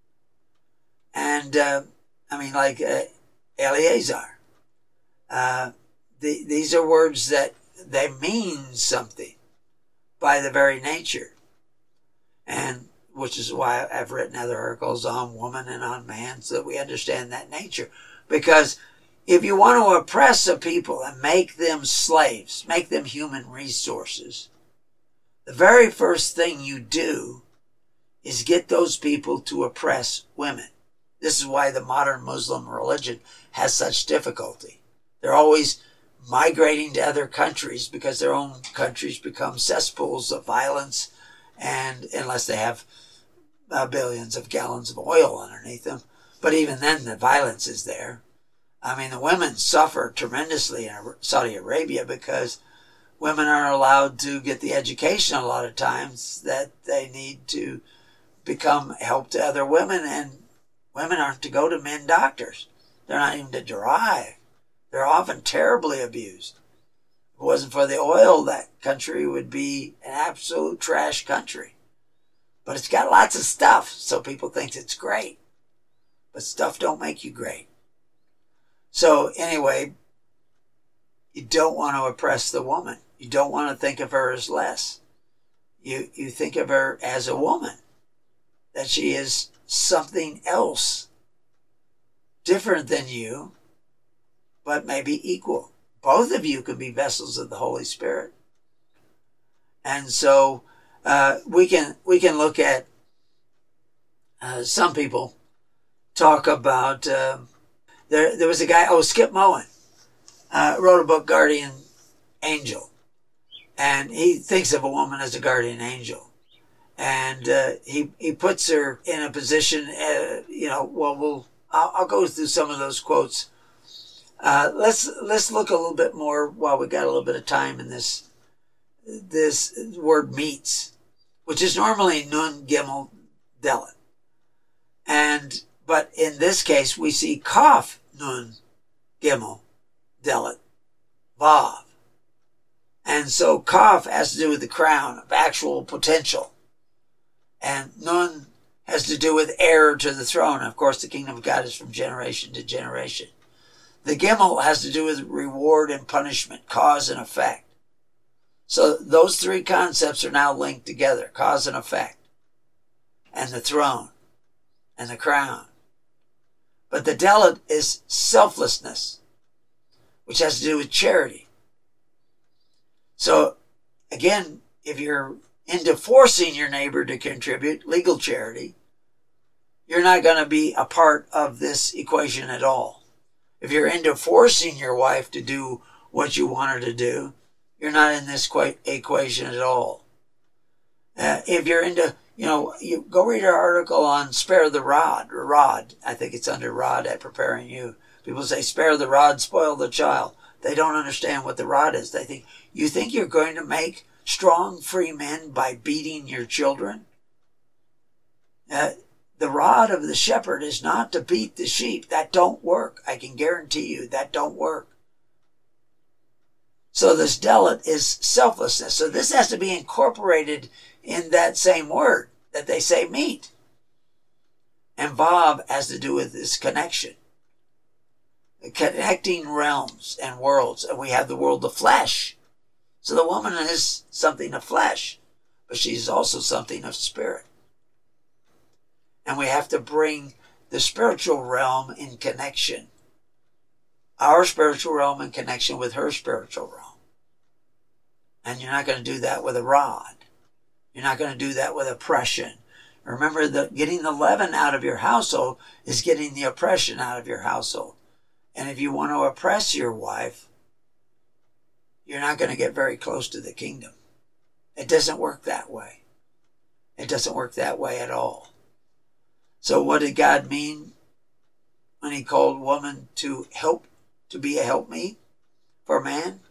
And, uh, I mean, like uh, Eleazar. Uh, the, these are words that they mean something by the very nature. And which is why I've written other articles on woman and on man, so that we understand that nature. Because if you want to oppress a people and make them slaves, make them human resources, the very first thing you do is get those people to oppress women. This is why the modern Muslim religion has such difficulty. They're always migrating to other countries because their own countries become cesspools of violence, and unless they have uh, billions of gallons of oil underneath them. But even then, the violence is there. I mean, the women suffer tremendously in Saudi Arabia because women aren't allowed to get the education a lot of times that they need to become help to other women, and women aren't to go to men doctors. They're not even to drive. They're often terribly abused. If it wasn't for the oil, that country would be an absolute trash country. But it's got lots of stuff, so people think it's great. But stuff don't make you great. So anyway, you don't want to oppress the woman. You don't want to think of her as less. You, you think of her as a woman, that she is something else, different than you, but maybe equal. Both of you can be vessels of the Holy Spirit. And so uh, we can we can look at uh, some people talk about uh, there there was a guy, oh Skip Moen, uh, wrote a book, Guardian Angel, and he thinks of a woman as a guardian angel, and uh, he he puts her in a position, uh, you know. Well, we'll I'll, I'll go through some of those quotes. Uh, let's let's look a little bit more while we got a little bit of time in this this word meets, which is normally Nun Gimel Dalet, and but in this case we see Kaf Nun Gimel Dalet Vav, and so Kaf has to do with the crown of actual potential, and Nun has to do with heir to the throne. Of course, the kingdom of God is from generation to generation. The Gimel has to do with reward and punishment, cause and effect. So those three concepts are now linked together, cause and effect, and the throne, and the crown. But the Dalet is selflessness, which has to do with charity. So again, if you're into forcing your neighbor to contribute, legal charity, you're not going to be a part of this equation at all. If you're into forcing your wife to do what you want her to do, you're not in this equation at all. Uh, if you're into, you know, you go read our article on spare the rod, or rod. I think it's under rod at Preparing You. People say spare the rod, spoil the child. They don't understand what the rod is. They think, you think you're going to make strong, free men by beating your children? Uh, The rod of the shepherd is not to beat the sheep. That don't work. I can guarantee you that don't work. So this Dalet is selflessness. So this has to be incorporated in that same word that they say meet. And Vav has to do with this connection. Connecting realms and worlds. And we have the world of flesh. So the woman is something of flesh, but she's also something of spirit. And we have to bring the spiritual realm in connection. Our spiritual realm in connection with her spiritual realm. And you're not going to do that with a rod. You're not going to do that with oppression. Remember that getting the leaven out of your household is getting the oppression out of your household. And if you want to oppress your wife, you're not going to get very close to the kingdom. It doesn't work that way. It doesn't work that way at all. So what did God mean when he called woman to help, to be a helpmeet for man?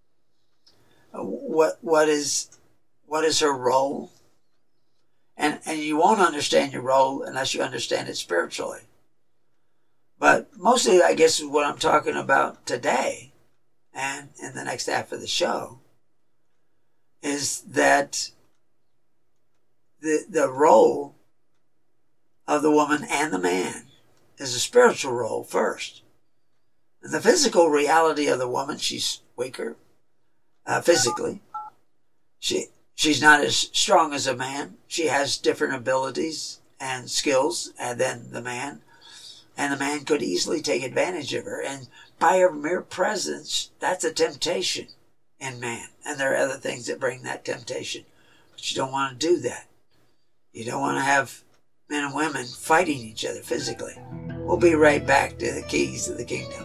What, what is, what is her role? And, and you won't understand your role unless you understand it spiritually. But mostly, I guess, what I'm talking about today and in the next half of the show is that the the role of the woman and the man is a spiritual role first. And the physical reality of the woman, she's weaker uh, physically. She she's not as strong as a man. She has different abilities and skills than the man. And the man could easily take advantage of her. And by her mere presence, that's a temptation in man. And there are other things that bring that temptation. But you don't want to do that. You don't want to have men and women fighting each other physically. We'll be right back to the keys of the kingdom.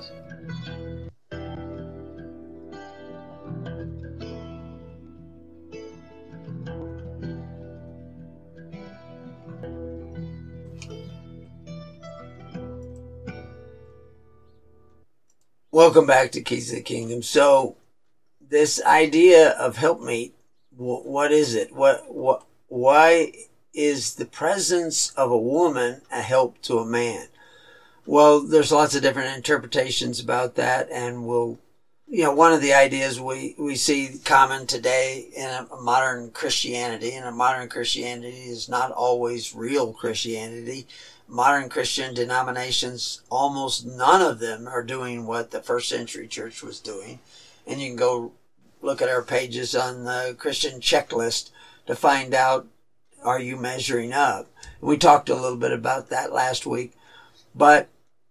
Welcome back to Keys of the Kingdom. So, this idea of helpmeet, what is it? What, what, why is the presence of a woman a help to a man? Well, there's lots of different interpretations about that, and we'll, you know, one of the ideas we, we see common today in a modern Christianity, and a modern Christianity is not always real Christianity. Modern Christian denominations, almost none of them are doing what the first century church was doing. And you can go look at our pages on the Christian checklist to find out, are you measuring up? We talked a little bit about that last week. But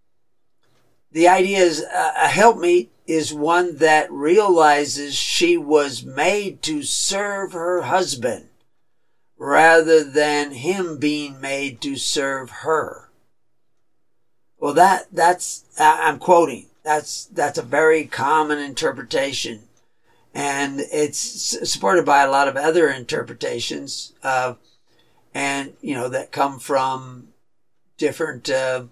the idea is uh, a helpmeet is one that realizes she was made to serve her husband, rather than him being made to serve her. Well, that, that's, I'm quoting, that's, that's a very common interpretation. And it's supported by a lot of other interpretations, uh, and, you know, that come from different, uh,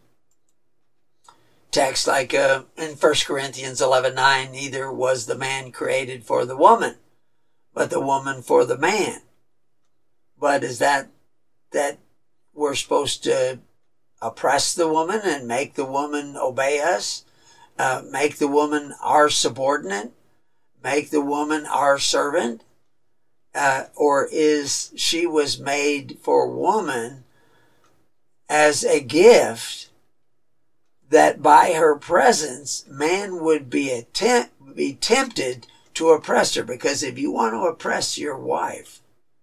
texts, like, uh, in First Corinthians eleven nine, neither was the man created for the woman, but the woman for the man. But is that that we're supposed to oppress the woman and make the woman obey us? Uh, make the woman our subordinate? Make the woman our servant? Uh, or is she was made for woman as a gift that by her presence man would be attempt, be tempted to oppress her? Because if you want to oppress your wife,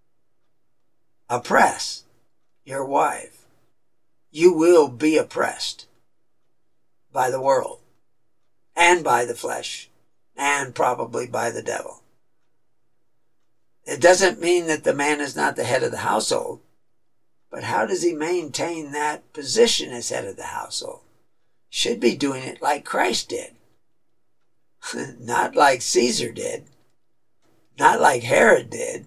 oppress your wife, you will be oppressed by the world and by the flesh and probably by the devil. It doesn't mean that the man is not the head of the household, but how does he maintain that position as head of the household? Should be doing it like Christ did, not like Caesar did, not like Herod did.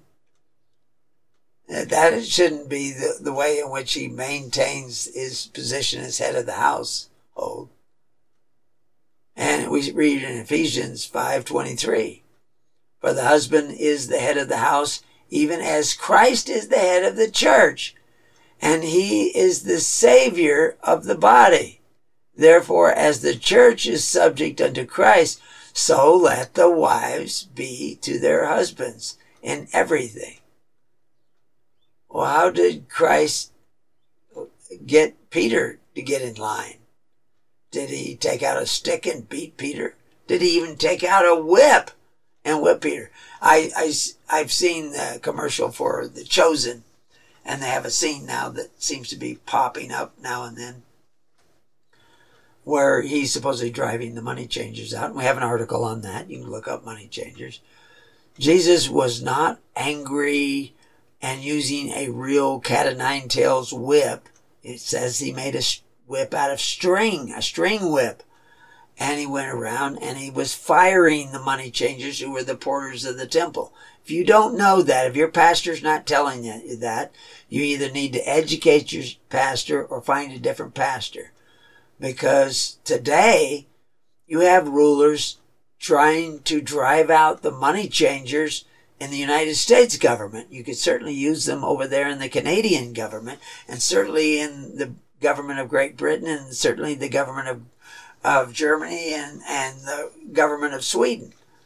That shouldn't be the, the way in which he maintains his position as head of the household. And we read in Ephesians five twenty-three, for the husband is the head of the house, even as Christ is the head of the church, and he is the Savior of the body. Therefore, as the church is subject unto Christ, so let the wives be to their husbands in everything. Well, how did Christ get Peter to get in line? Did he take out a stick and beat Peter? Did he even take out a whip and whip Peter? I, I, I've seen the commercial for The Chosen, and they have a scene now that seems to be popping up now and then, where he's supposedly driving the money changers out. And we have an article on that. You can look up money changers. Jesus was not angry and using a real cat o' nine tails whip. It says he made a whip out of string, a string whip. And he went around and he was firing the money changers who were the porters of the temple. If you don't know that, if your pastor's not telling you that, you either need to educate your pastor or find a different pastor. Because today, you have rulers trying to drive out the money changers in the United States government. You could certainly use them over there in the Canadian government, and certainly in the government of Great Britain, and certainly the government of, of Germany, and, and the government of Sweden.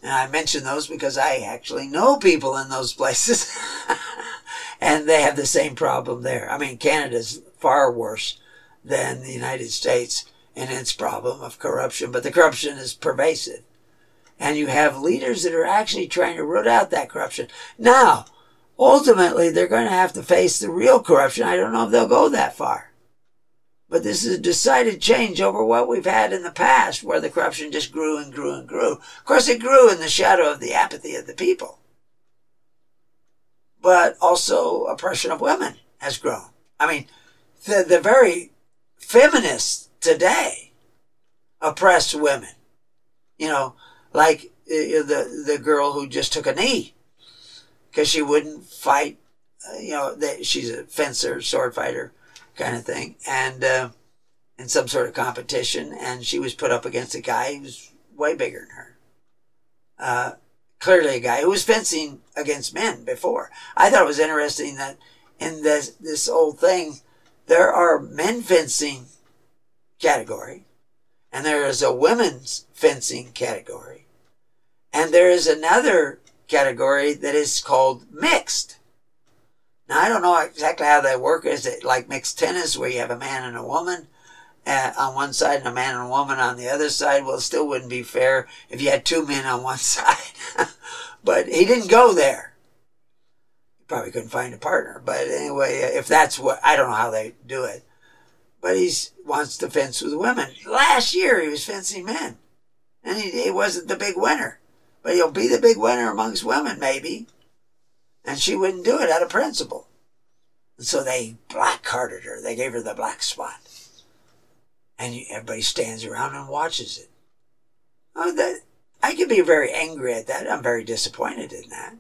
And I mention those because I actually know people in those places. And they have the same problem there. I mean, Canada's far worse than the United States in its problem of corruption, but the corruption is pervasive. And you have leaders that are actually trying to root out that corruption. Now, ultimately, they're going to have to face the real corruption. I don't know if they'll go that far. But this is a decided change over what we've had in the past, where the corruption just grew and grew and grew. Of course, it grew in the shadow of the apathy of the people. But also oppression of women has grown. I mean, the, the very feminists today oppress women. You know, like uh, the, the girl who just took a knee because she wouldn't fight. Uh, you know, they, she's a fencer, sword fighter kind of thing, and uh, in some sort of competition, and she was put up against a guy who was way bigger than her. Uh, clearly a guy who was fencing against men before. I thought it was interesting that in this, this old thing, there are men fencing category, and there is a women's fencing category, and there is another category that is called mixed. Now, I don't know exactly how they work. Is it like mixed tennis where you have a man and a woman uh, on one side and a man and a woman on the other side? Well, it still wouldn't be fair if you had two men on one side. But he didn't go there. He probably couldn't find a partner. But anyway, if that's what, I don't know how they do it. But he wants to fence with women. Last year he was fencing men. And he, he wasn't the big winner. But he'll be the big winner amongst women, maybe. And she wouldn't do it out of principle. And so they black-carded her. They gave her the black spot. And everybody stands around and watches it. Oh, that, I can be very angry at that. I'm very disappointed in that.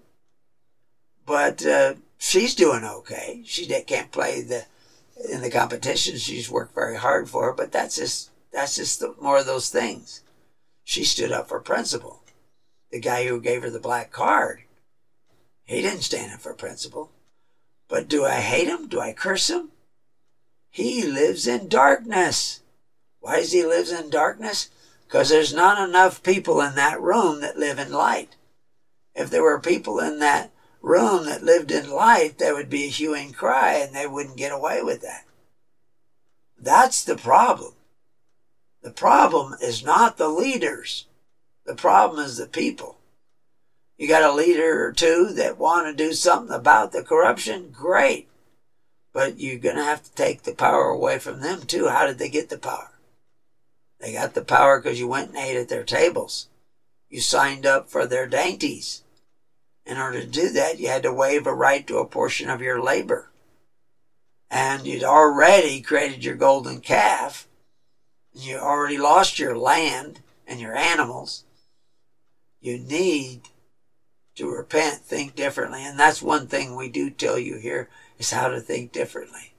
But uh, she's doing okay. She can't play the in the competition. She's worked very hard for it. But that's just, that's just the, more of those things. She stood up for principle. The guy who gave her the black card, he didn't stand up for principle. But do I hate him? Do I curse him? He lives in darkness. Why does he live in darkness? Because there's not enough people in that room that live in light. If there were people in that room that lived in light, there would be a hue and cry, and they wouldn't get away with that. That's the problem. The problem is not the leaders. The problem is the people. You got a leader or two that want to do something about the corruption, great. But you're going to have to take the power away from them too. How did they get the power? They got the power because you went and ate at their tables. You signed up for their dainties. In order to do that, you had to waive a right to a portion of your labor. And you'd already created your golden calf. And you already lost your land and your animals. You need to repent, think differently. And that's one thing we do tell you here, is how to think differently.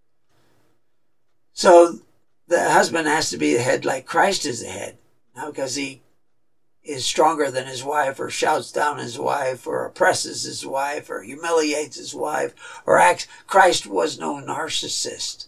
So the husband has to be the head like Christ is the head. Not because he is stronger than his wife, or shouts down his wife, or oppresses his wife, or humiliates his wife, or acts. Christ was no narcissist.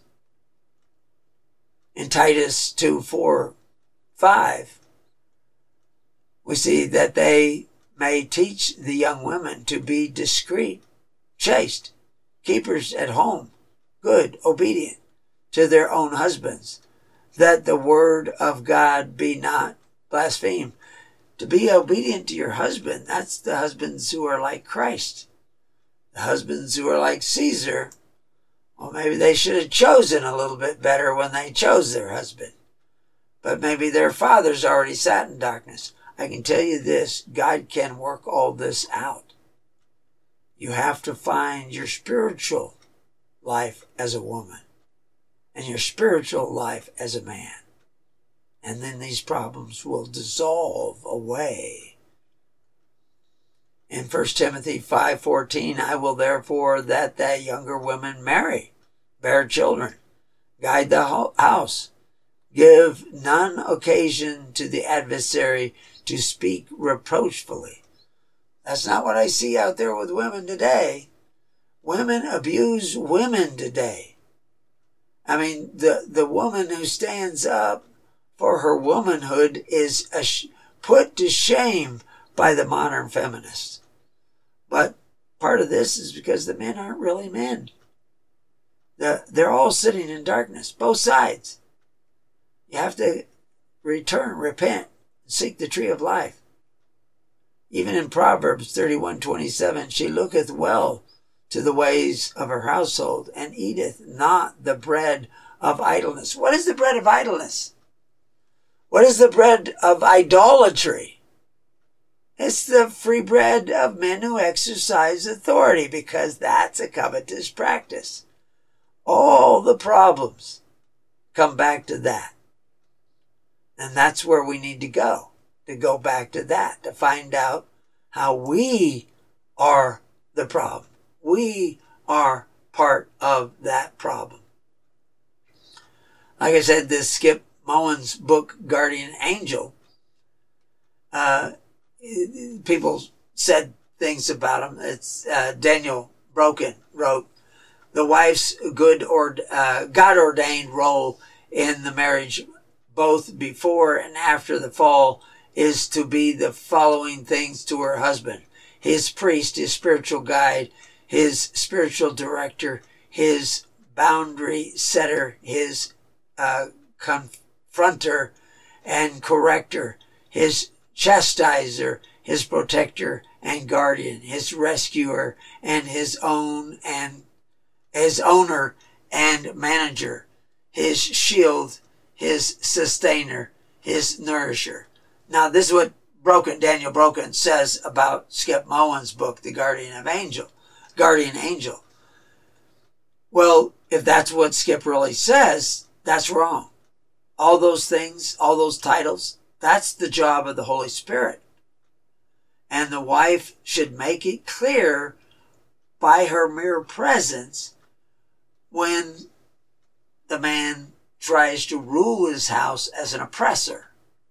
In Titus two, four, five, we see that they may teach the young women to be discreet, chaste, keepers at home, good, obedient to their own husbands, that the word of God be not blasphemed. To be obedient to your husband, that's the husbands who are like Christ. The husbands who are like Caesar, well, maybe they should have chosen a little bit better when they chose their husband. But maybe their fathers already sat in darkness. I can tell you this, God can work all this out. You have to find your spiritual life as a woman and your spiritual life as a man. And then these problems will dissolve away. In First Timothy five fourteen, I will therefore that the younger women marry, bear children, guide the house, give none occasion to the adversary to speak reproachfully. That's not what I see out there with women today. Women abuse women today. I mean, the, the woman who stands up for her womanhood is a sh- put to shame by the modern feminists. But part of this is because the men aren't really men. They're all sitting in darkness, both sides. You have to return, repent, and seek the tree of life. Even in Proverbs thirty-one twenty-seven, she looketh well to the ways of her household, and eateth not the bread of idleness. What is the bread of idleness? What is the bread of idolatry? It's the free bread of men who exercise authority, because that's a covetous practice. All the problems come back to that. And that's where we need to go, to go back to that, to find out how we are the problem. We are part of that problem. Like I said, this Skip Moen's book, Guardian Angel, uh, people said things about him. It's uh, Daniel Broken wrote, the wife's good or uh, God-ordained role in the marriage, both before and after the fall, is to be the following things to her husband: his priest, his spiritual guide, his spiritual director, his boundary setter, his uh, confronter and corrector, his chastiser, his protector and guardian, his rescuer and his own and his owner and manager, his shield, his sustainer, his nourisher. Now, this is what Broken, Daniel Broken says about Skip Moen's book, The Guardian of Angel, Guardian Angel. Well, if that's what Skip really says, that's wrong. All those things, all those titles, that's the job of the Holy Spirit. And the wife should make it clear by her mere presence when the man tries to rule his house as an oppressor.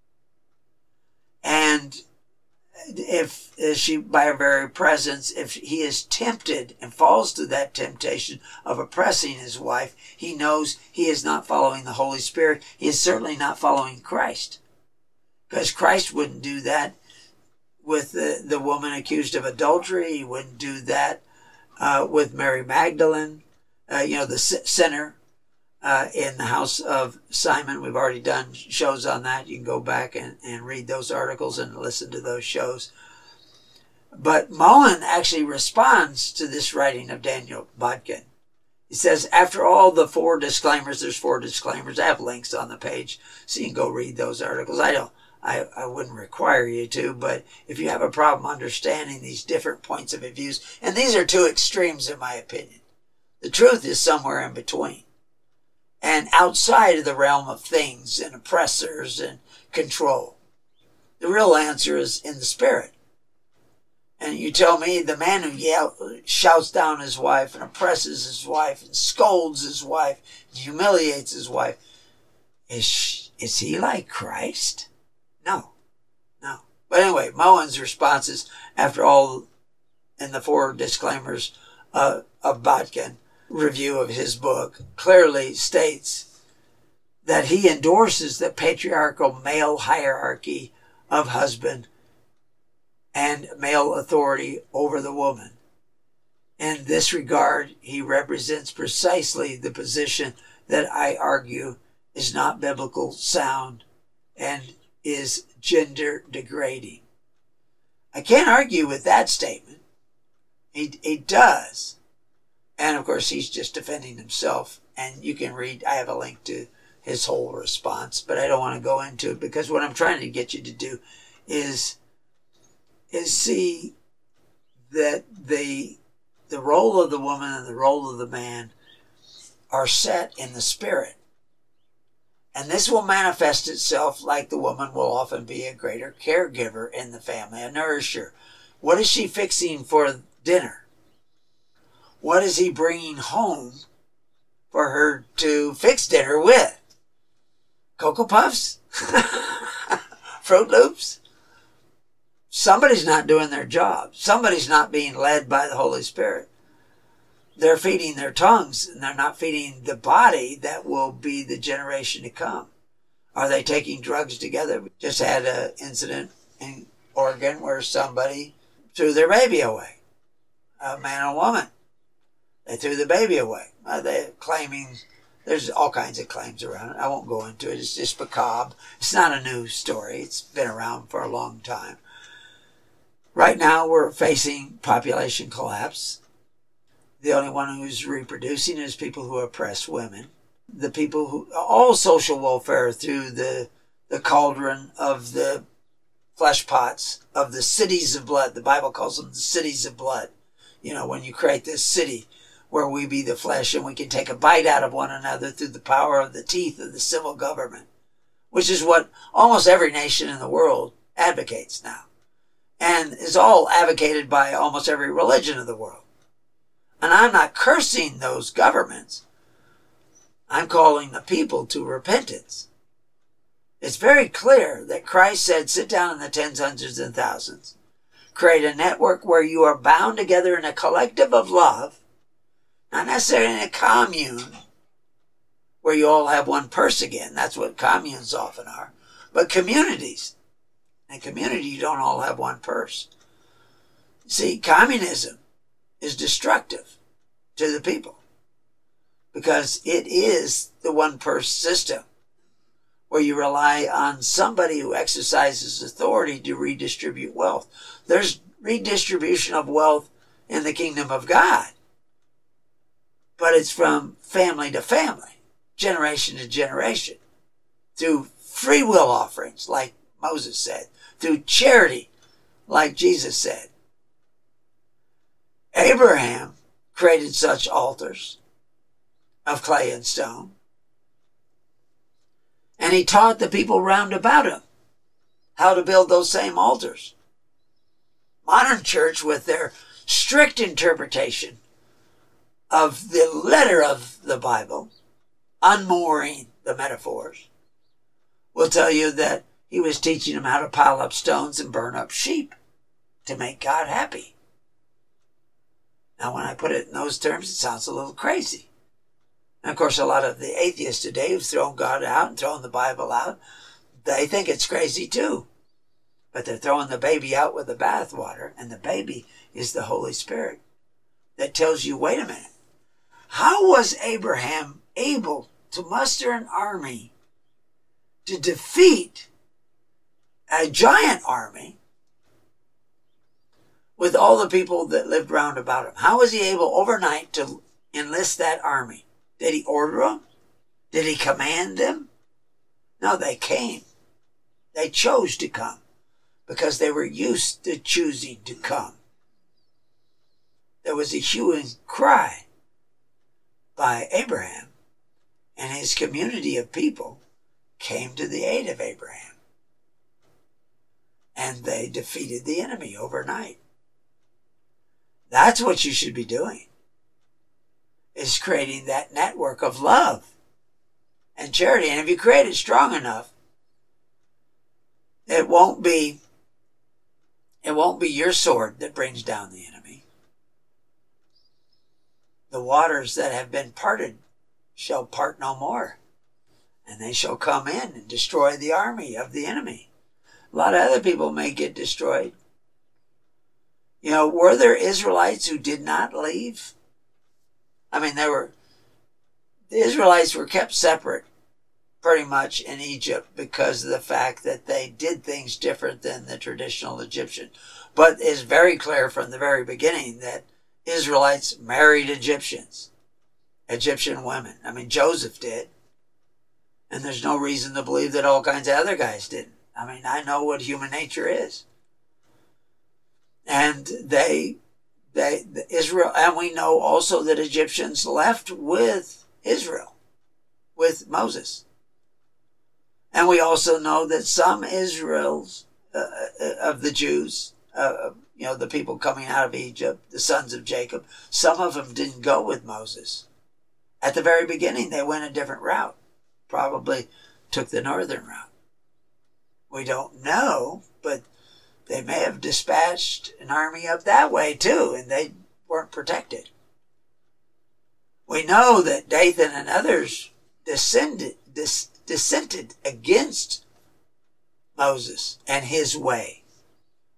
And if, if she, by her very presence, if he is tempted and falls to that temptation of oppressing his wife, he knows he is not following the Holy Spirit. He is certainly not following Christ. Because Christ wouldn't do that with the, the woman accused of adultery. He wouldn't do that uh, with Mary Magdalene, uh, you know, the sinner uh, in the house of Simon. We've already done shows on that. You can go back and, and read those articles and listen to those shows. But Moen actually responds to this writing of Daniel Bodkin. He says, after all the four disclaimers, there's four disclaimers. I have links on the page so you can go read those articles. I don't, I, I wouldn't require you to, but if you have a problem understanding these different points of views, and these are two extremes in my opinion. The truth is somewhere in between and outside of the realm of things and oppressors and control. The real answer is in the spirit. And you tell me the man who yell, shouts down his wife and oppresses his wife and scolds his wife and humiliates his wife, is, she, is he like Christ? No, no. But anyway, Moen's responses, after all, in the four disclaimers uh, of Bodkin review of his book, clearly states that he endorses the patriarchal male hierarchy of husband and male authority over the woman. In this regard, he represents precisely the position that I argue is not biblical sound and is gender degrading. I can't argue with that statement. He, he does. And of course, he's just defending himself. And you can read, I have a link to his whole response, but I don't want to go into it because what I'm trying to get you to do is is see that the the role of the woman and the role of the man are set in the spirit. And this will manifest itself like the woman will often be a greater caregiver in the family, a nourisher. What is she fixing for dinner? What is he bringing home for her to fix dinner with? Cocoa Puffs? Fruit Loops? Somebody's not doing their job. Somebody's not being led by the Holy Spirit. They're feeding their tongues, and they're not feeding the body that will be the generation to come. Are they taking drugs together? We just had an incident in Oregon where somebody threw their baby away. A man and a woman. They threw the baby away. Uh, they're claiming, there's all kinds of claims around it. I won't go into it. It's just macabre. It's not a new story. It's been around for a long time. Right now, we're facing population collapse. The only one who's reproducing is people who oppress women. The people who, all social welfare through the, the cauldron of the flesh pots of the cities of blood. The Bible calls them the cities of blood. You know, when you create this city where we be the flesh and we can take a bite out of one another through the power of the teeth of the civil government, which is what almost every nation in the world advocates now, and is all advocated by almost every religion of the world. And I'm not cursing those governments. I'm calling the people to repentance. It's very clear that Christ said, sit down in the tens, hundreds, and thousands. Create a network where you are bound together in a collective of love, not necessarily in a commune where you all have one purse again. That's what communes often are. But communities. In a community, you don't all have one purse. See, communism is destructive to the people because it is the one purse system where you rely on somebody who exercises authority to redistribute wealth. There's redistribution of wealth in the kingdom of God, but it's from family to family, generation to generation, through free will offerings, like Moses said, through charity, like Jesus said. Abraham created such altars of clay and stone, and he taught the people round about him how to build those same altars. Modern church, with their strict interpretation of the letter of the Bible, unmooring the metaphors, will tell you that he was teaching them how to pile up stones and burn up sheep to make God happy. Now, when I put it in those terms, it sounds a little crazy. And of course, a lot of the atheists today who've thrown God out and thrown the Bible out, they think it's crazy too. But they're throwing the baby out with the bathwater, and the baby is the Holy Spirit that tells you, wait a minute, how was Abraham able to muster an army to defeat a giant army with all the people that lived round about him? How was he able overnight to enlist that army? Did he order them? Did he command them? No, they came. They chose to come because they were used to choosing to come. There was a hue and cry by Abraham, and his community of people came to the aid of Abraham. And they defeated the enemy overnight. That's what you should be doing, is creating that network of love and charity. And if you create it strong enough, it won't be, it won't be your sword that brings down the enemy. The waters that have been parted shall part no more, and they shall come in and destroy the army of the enemy. A lot of other people may get destroyed. You know, were there Israelites who did not leave? I mean, there were, the Israelites were kept separate pretty much in Egypt because of the fact that they did things different than the traditional Egyptian. But it's very clear from the very beginning that Israelites married Egyptians, Egyptian women. I mean, Joseph did. And there's no reason to believe that all kinds of other guys didn't. I mean, I know what human nature is. And they, they, Israel, and we know also that Egyptians left with Israel, with Moses. And we also know that some Israels, uh, of the Jews, uh, you know, the people coming out of Egypt, the sons of Jacob, some of them didn't go with Moses. At the very beginning, they went a different route, probably took the northern route. We don't know, but they may have dispatched an army up that way too, and they weren't protected. We know that Dathan and others descended, dis, dissented against Moses and his way.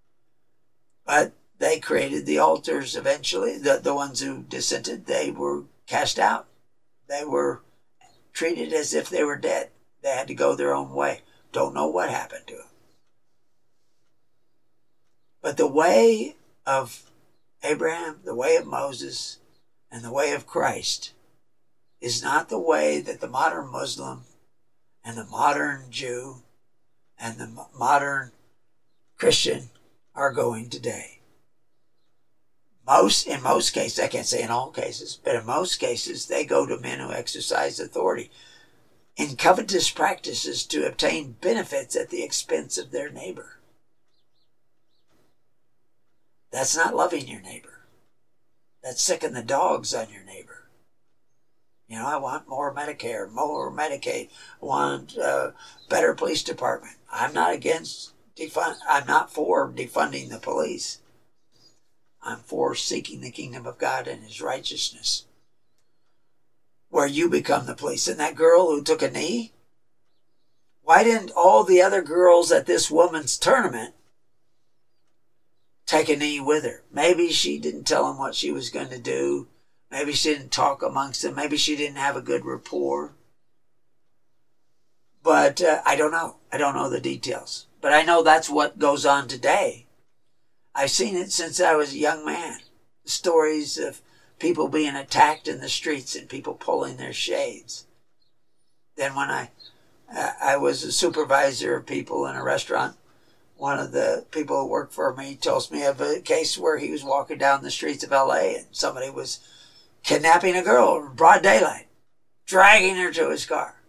But they created the altars eventually. The, the ones who dissented, they were cast out. They were treated as if they were dead. They had to go their own way. Don't know what happened to them. But the way of Abraham, the way of Moses, and the way of Christ is not the way that the modern Muslim and the modern Jew and the modern Christian are going today. Most, in most cases, I can't say in all cases, but in most cases, they go to men who exercise authority in covetous practices to obtain benefits at the expense of their neighbor. That's not loving your neighbor. That's sicking the dogs on your neighbor. You know, I want more Medicare, more Medicaid. I want uh, better police department. I'm not against defund. I'm not for defunding the police. I'm for seeking the kingdom of God and his righteousness, where you become the police. And that girl who took a knee, why didn't all the other girls at this woman's tournament take a knee with her? Maybe she didn't tell them what she was going to do. Maybe she didn't talk amongst them. Maybe she didn't have a good rapport. But uh, I don't know. I don't know the details. But I know that's what goes on today. I've seen it since I was a young man. Stories of people being attacked in the streets and people pulling their shades. Then when I, uh, I was a supervisor of people in a restaurant, one of the people who worked for me tells me of a case where he was walking down the streets of L A and somebody was kidnapping a girl in broad daylight, dragging her to his car.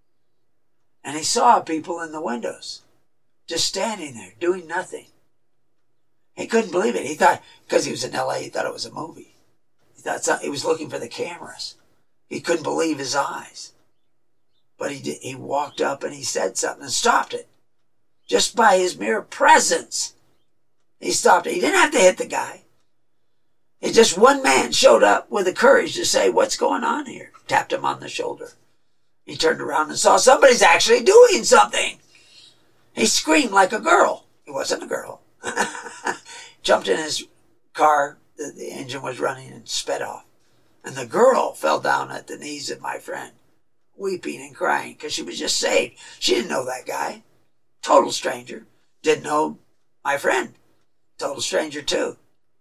And he saw people in the windows, just standing there, doing nothing. He couldn't believe it. He thought, because he was in L A, he thought it was a movie. He thought some, he was looking for the cameras. He couldn't believe his eyes. But he did, he walked up and he said something and stopped it. Just by his mere presence, he stopped it. He didn't have to hit the guy. It's just one man showed up with the courage to say, what's going on here? Tapped him on the shoulder. He turned around and saw somebody's actually doing something. He screamed like a girl. He wasn't a girl. Jumped in his car, the, the engine was running, and sped off. And the girl fell down at the knees of my friend, weeping and crying because she was just saved. She didn't know that guy. Total stranger. Didn't know my friend. Total stranger too.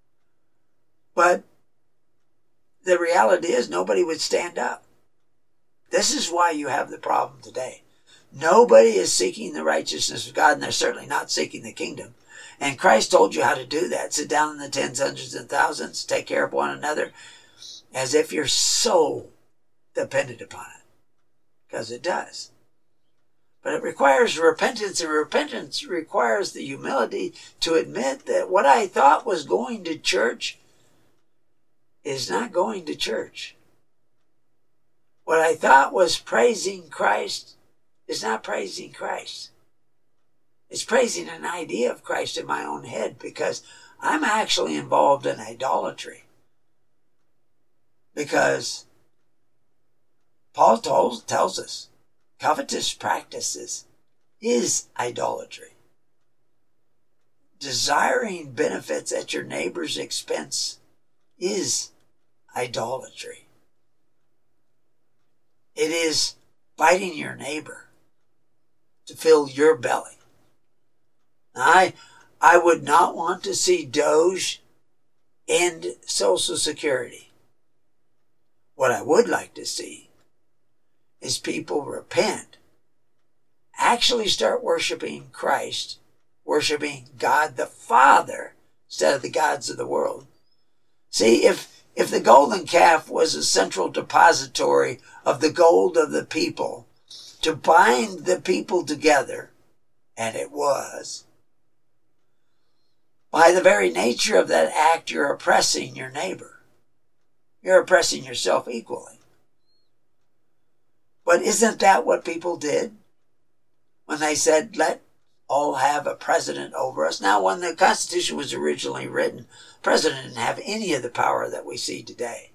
But the reality is nobody would stand up. This is why you have the problem today. Nobody is seeking the righteousness of God, and they're certainly not seeking the kingdom. And Christ told you how to do that. Sit down in the tens, hundreds, and thousands. Take care of one another as if your soul depended upon it. Because it does. But it requires repentance, and repentance requires the humility to admit that what I thought was going to church is not going to church. What I thought was praising Christ is not praising Christ. It's praising an idea of Christ in my own head because I'm actually involved in idolatry. Because Paul tells, tells us covetous practices is idolatry. Desiring benefits at your neighbor's expense is idolatry. It is biting your neighbor to fill your belly. I, I would not want to see Doge end Social Security. What I would like to see is people repent, actually start worshiping Christ, worshiping God the Father instead of the gods of the world. See, if, if the golden calf was a central depository of the gold of the people to bind the people together, and it was, by the very nature of that act, you're oppressing your neighbor. You're oppressing yourself equally. But isn't that what people did when they said, let all have a president over us? Now, when the Constitution was originally written, the president didn't have any of the power that we see today.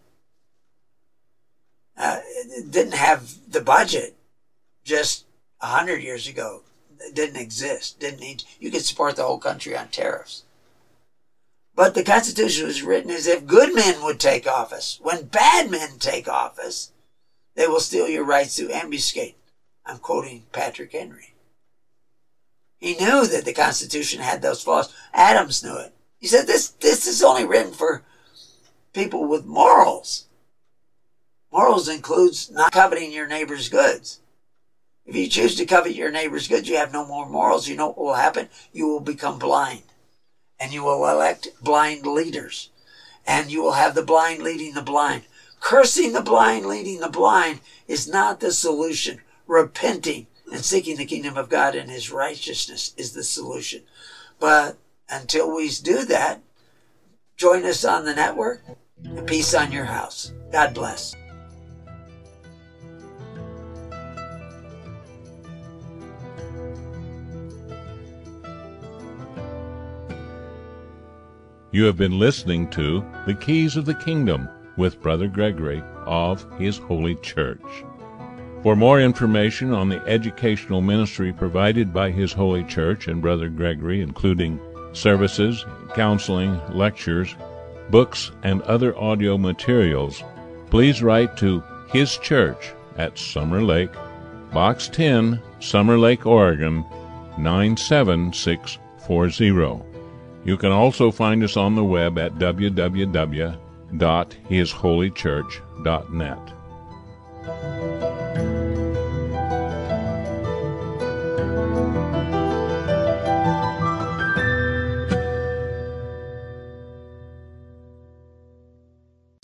Uh, it didn't have the budget just a hundred years ago. It didn't exist. Didn't need. You could support the whole country on tariffs. But the Constitution was written as if good men would take office. When bad men take office, they will steal your rights through ambuscade. I'm quoting Patrick Henry. He knew that the Constitution had those flaws. Adams knew it. He said this, this is only written for people with morals. Morals includes not coveting your neighbor's goods. If you choose to covet your neighbor's goods, you have no more morals. You know what will happen? You will become blind. And you will elect blind leaders. And you will have the blind leading the blind. Cursing the blind, leading the blind is not the solution. Repenting and seeking the kingdom of God and his righteousness is the solution. But until we do that, join us on the network. And peace on your house. God bless. You have been listening to The Keys of the Kingdom with Brother Gregory of His Holy Church. For more information on the educational ministry provided by His Holy Church and Brother Gregory, including services, counseling, lectures, books, and other audio materials, please write to His Church at Summer Lake, Box ten, Summer Lake, Oregon, nine seven six four zero. You can also find us on the web at w w w dot his holy church dot net.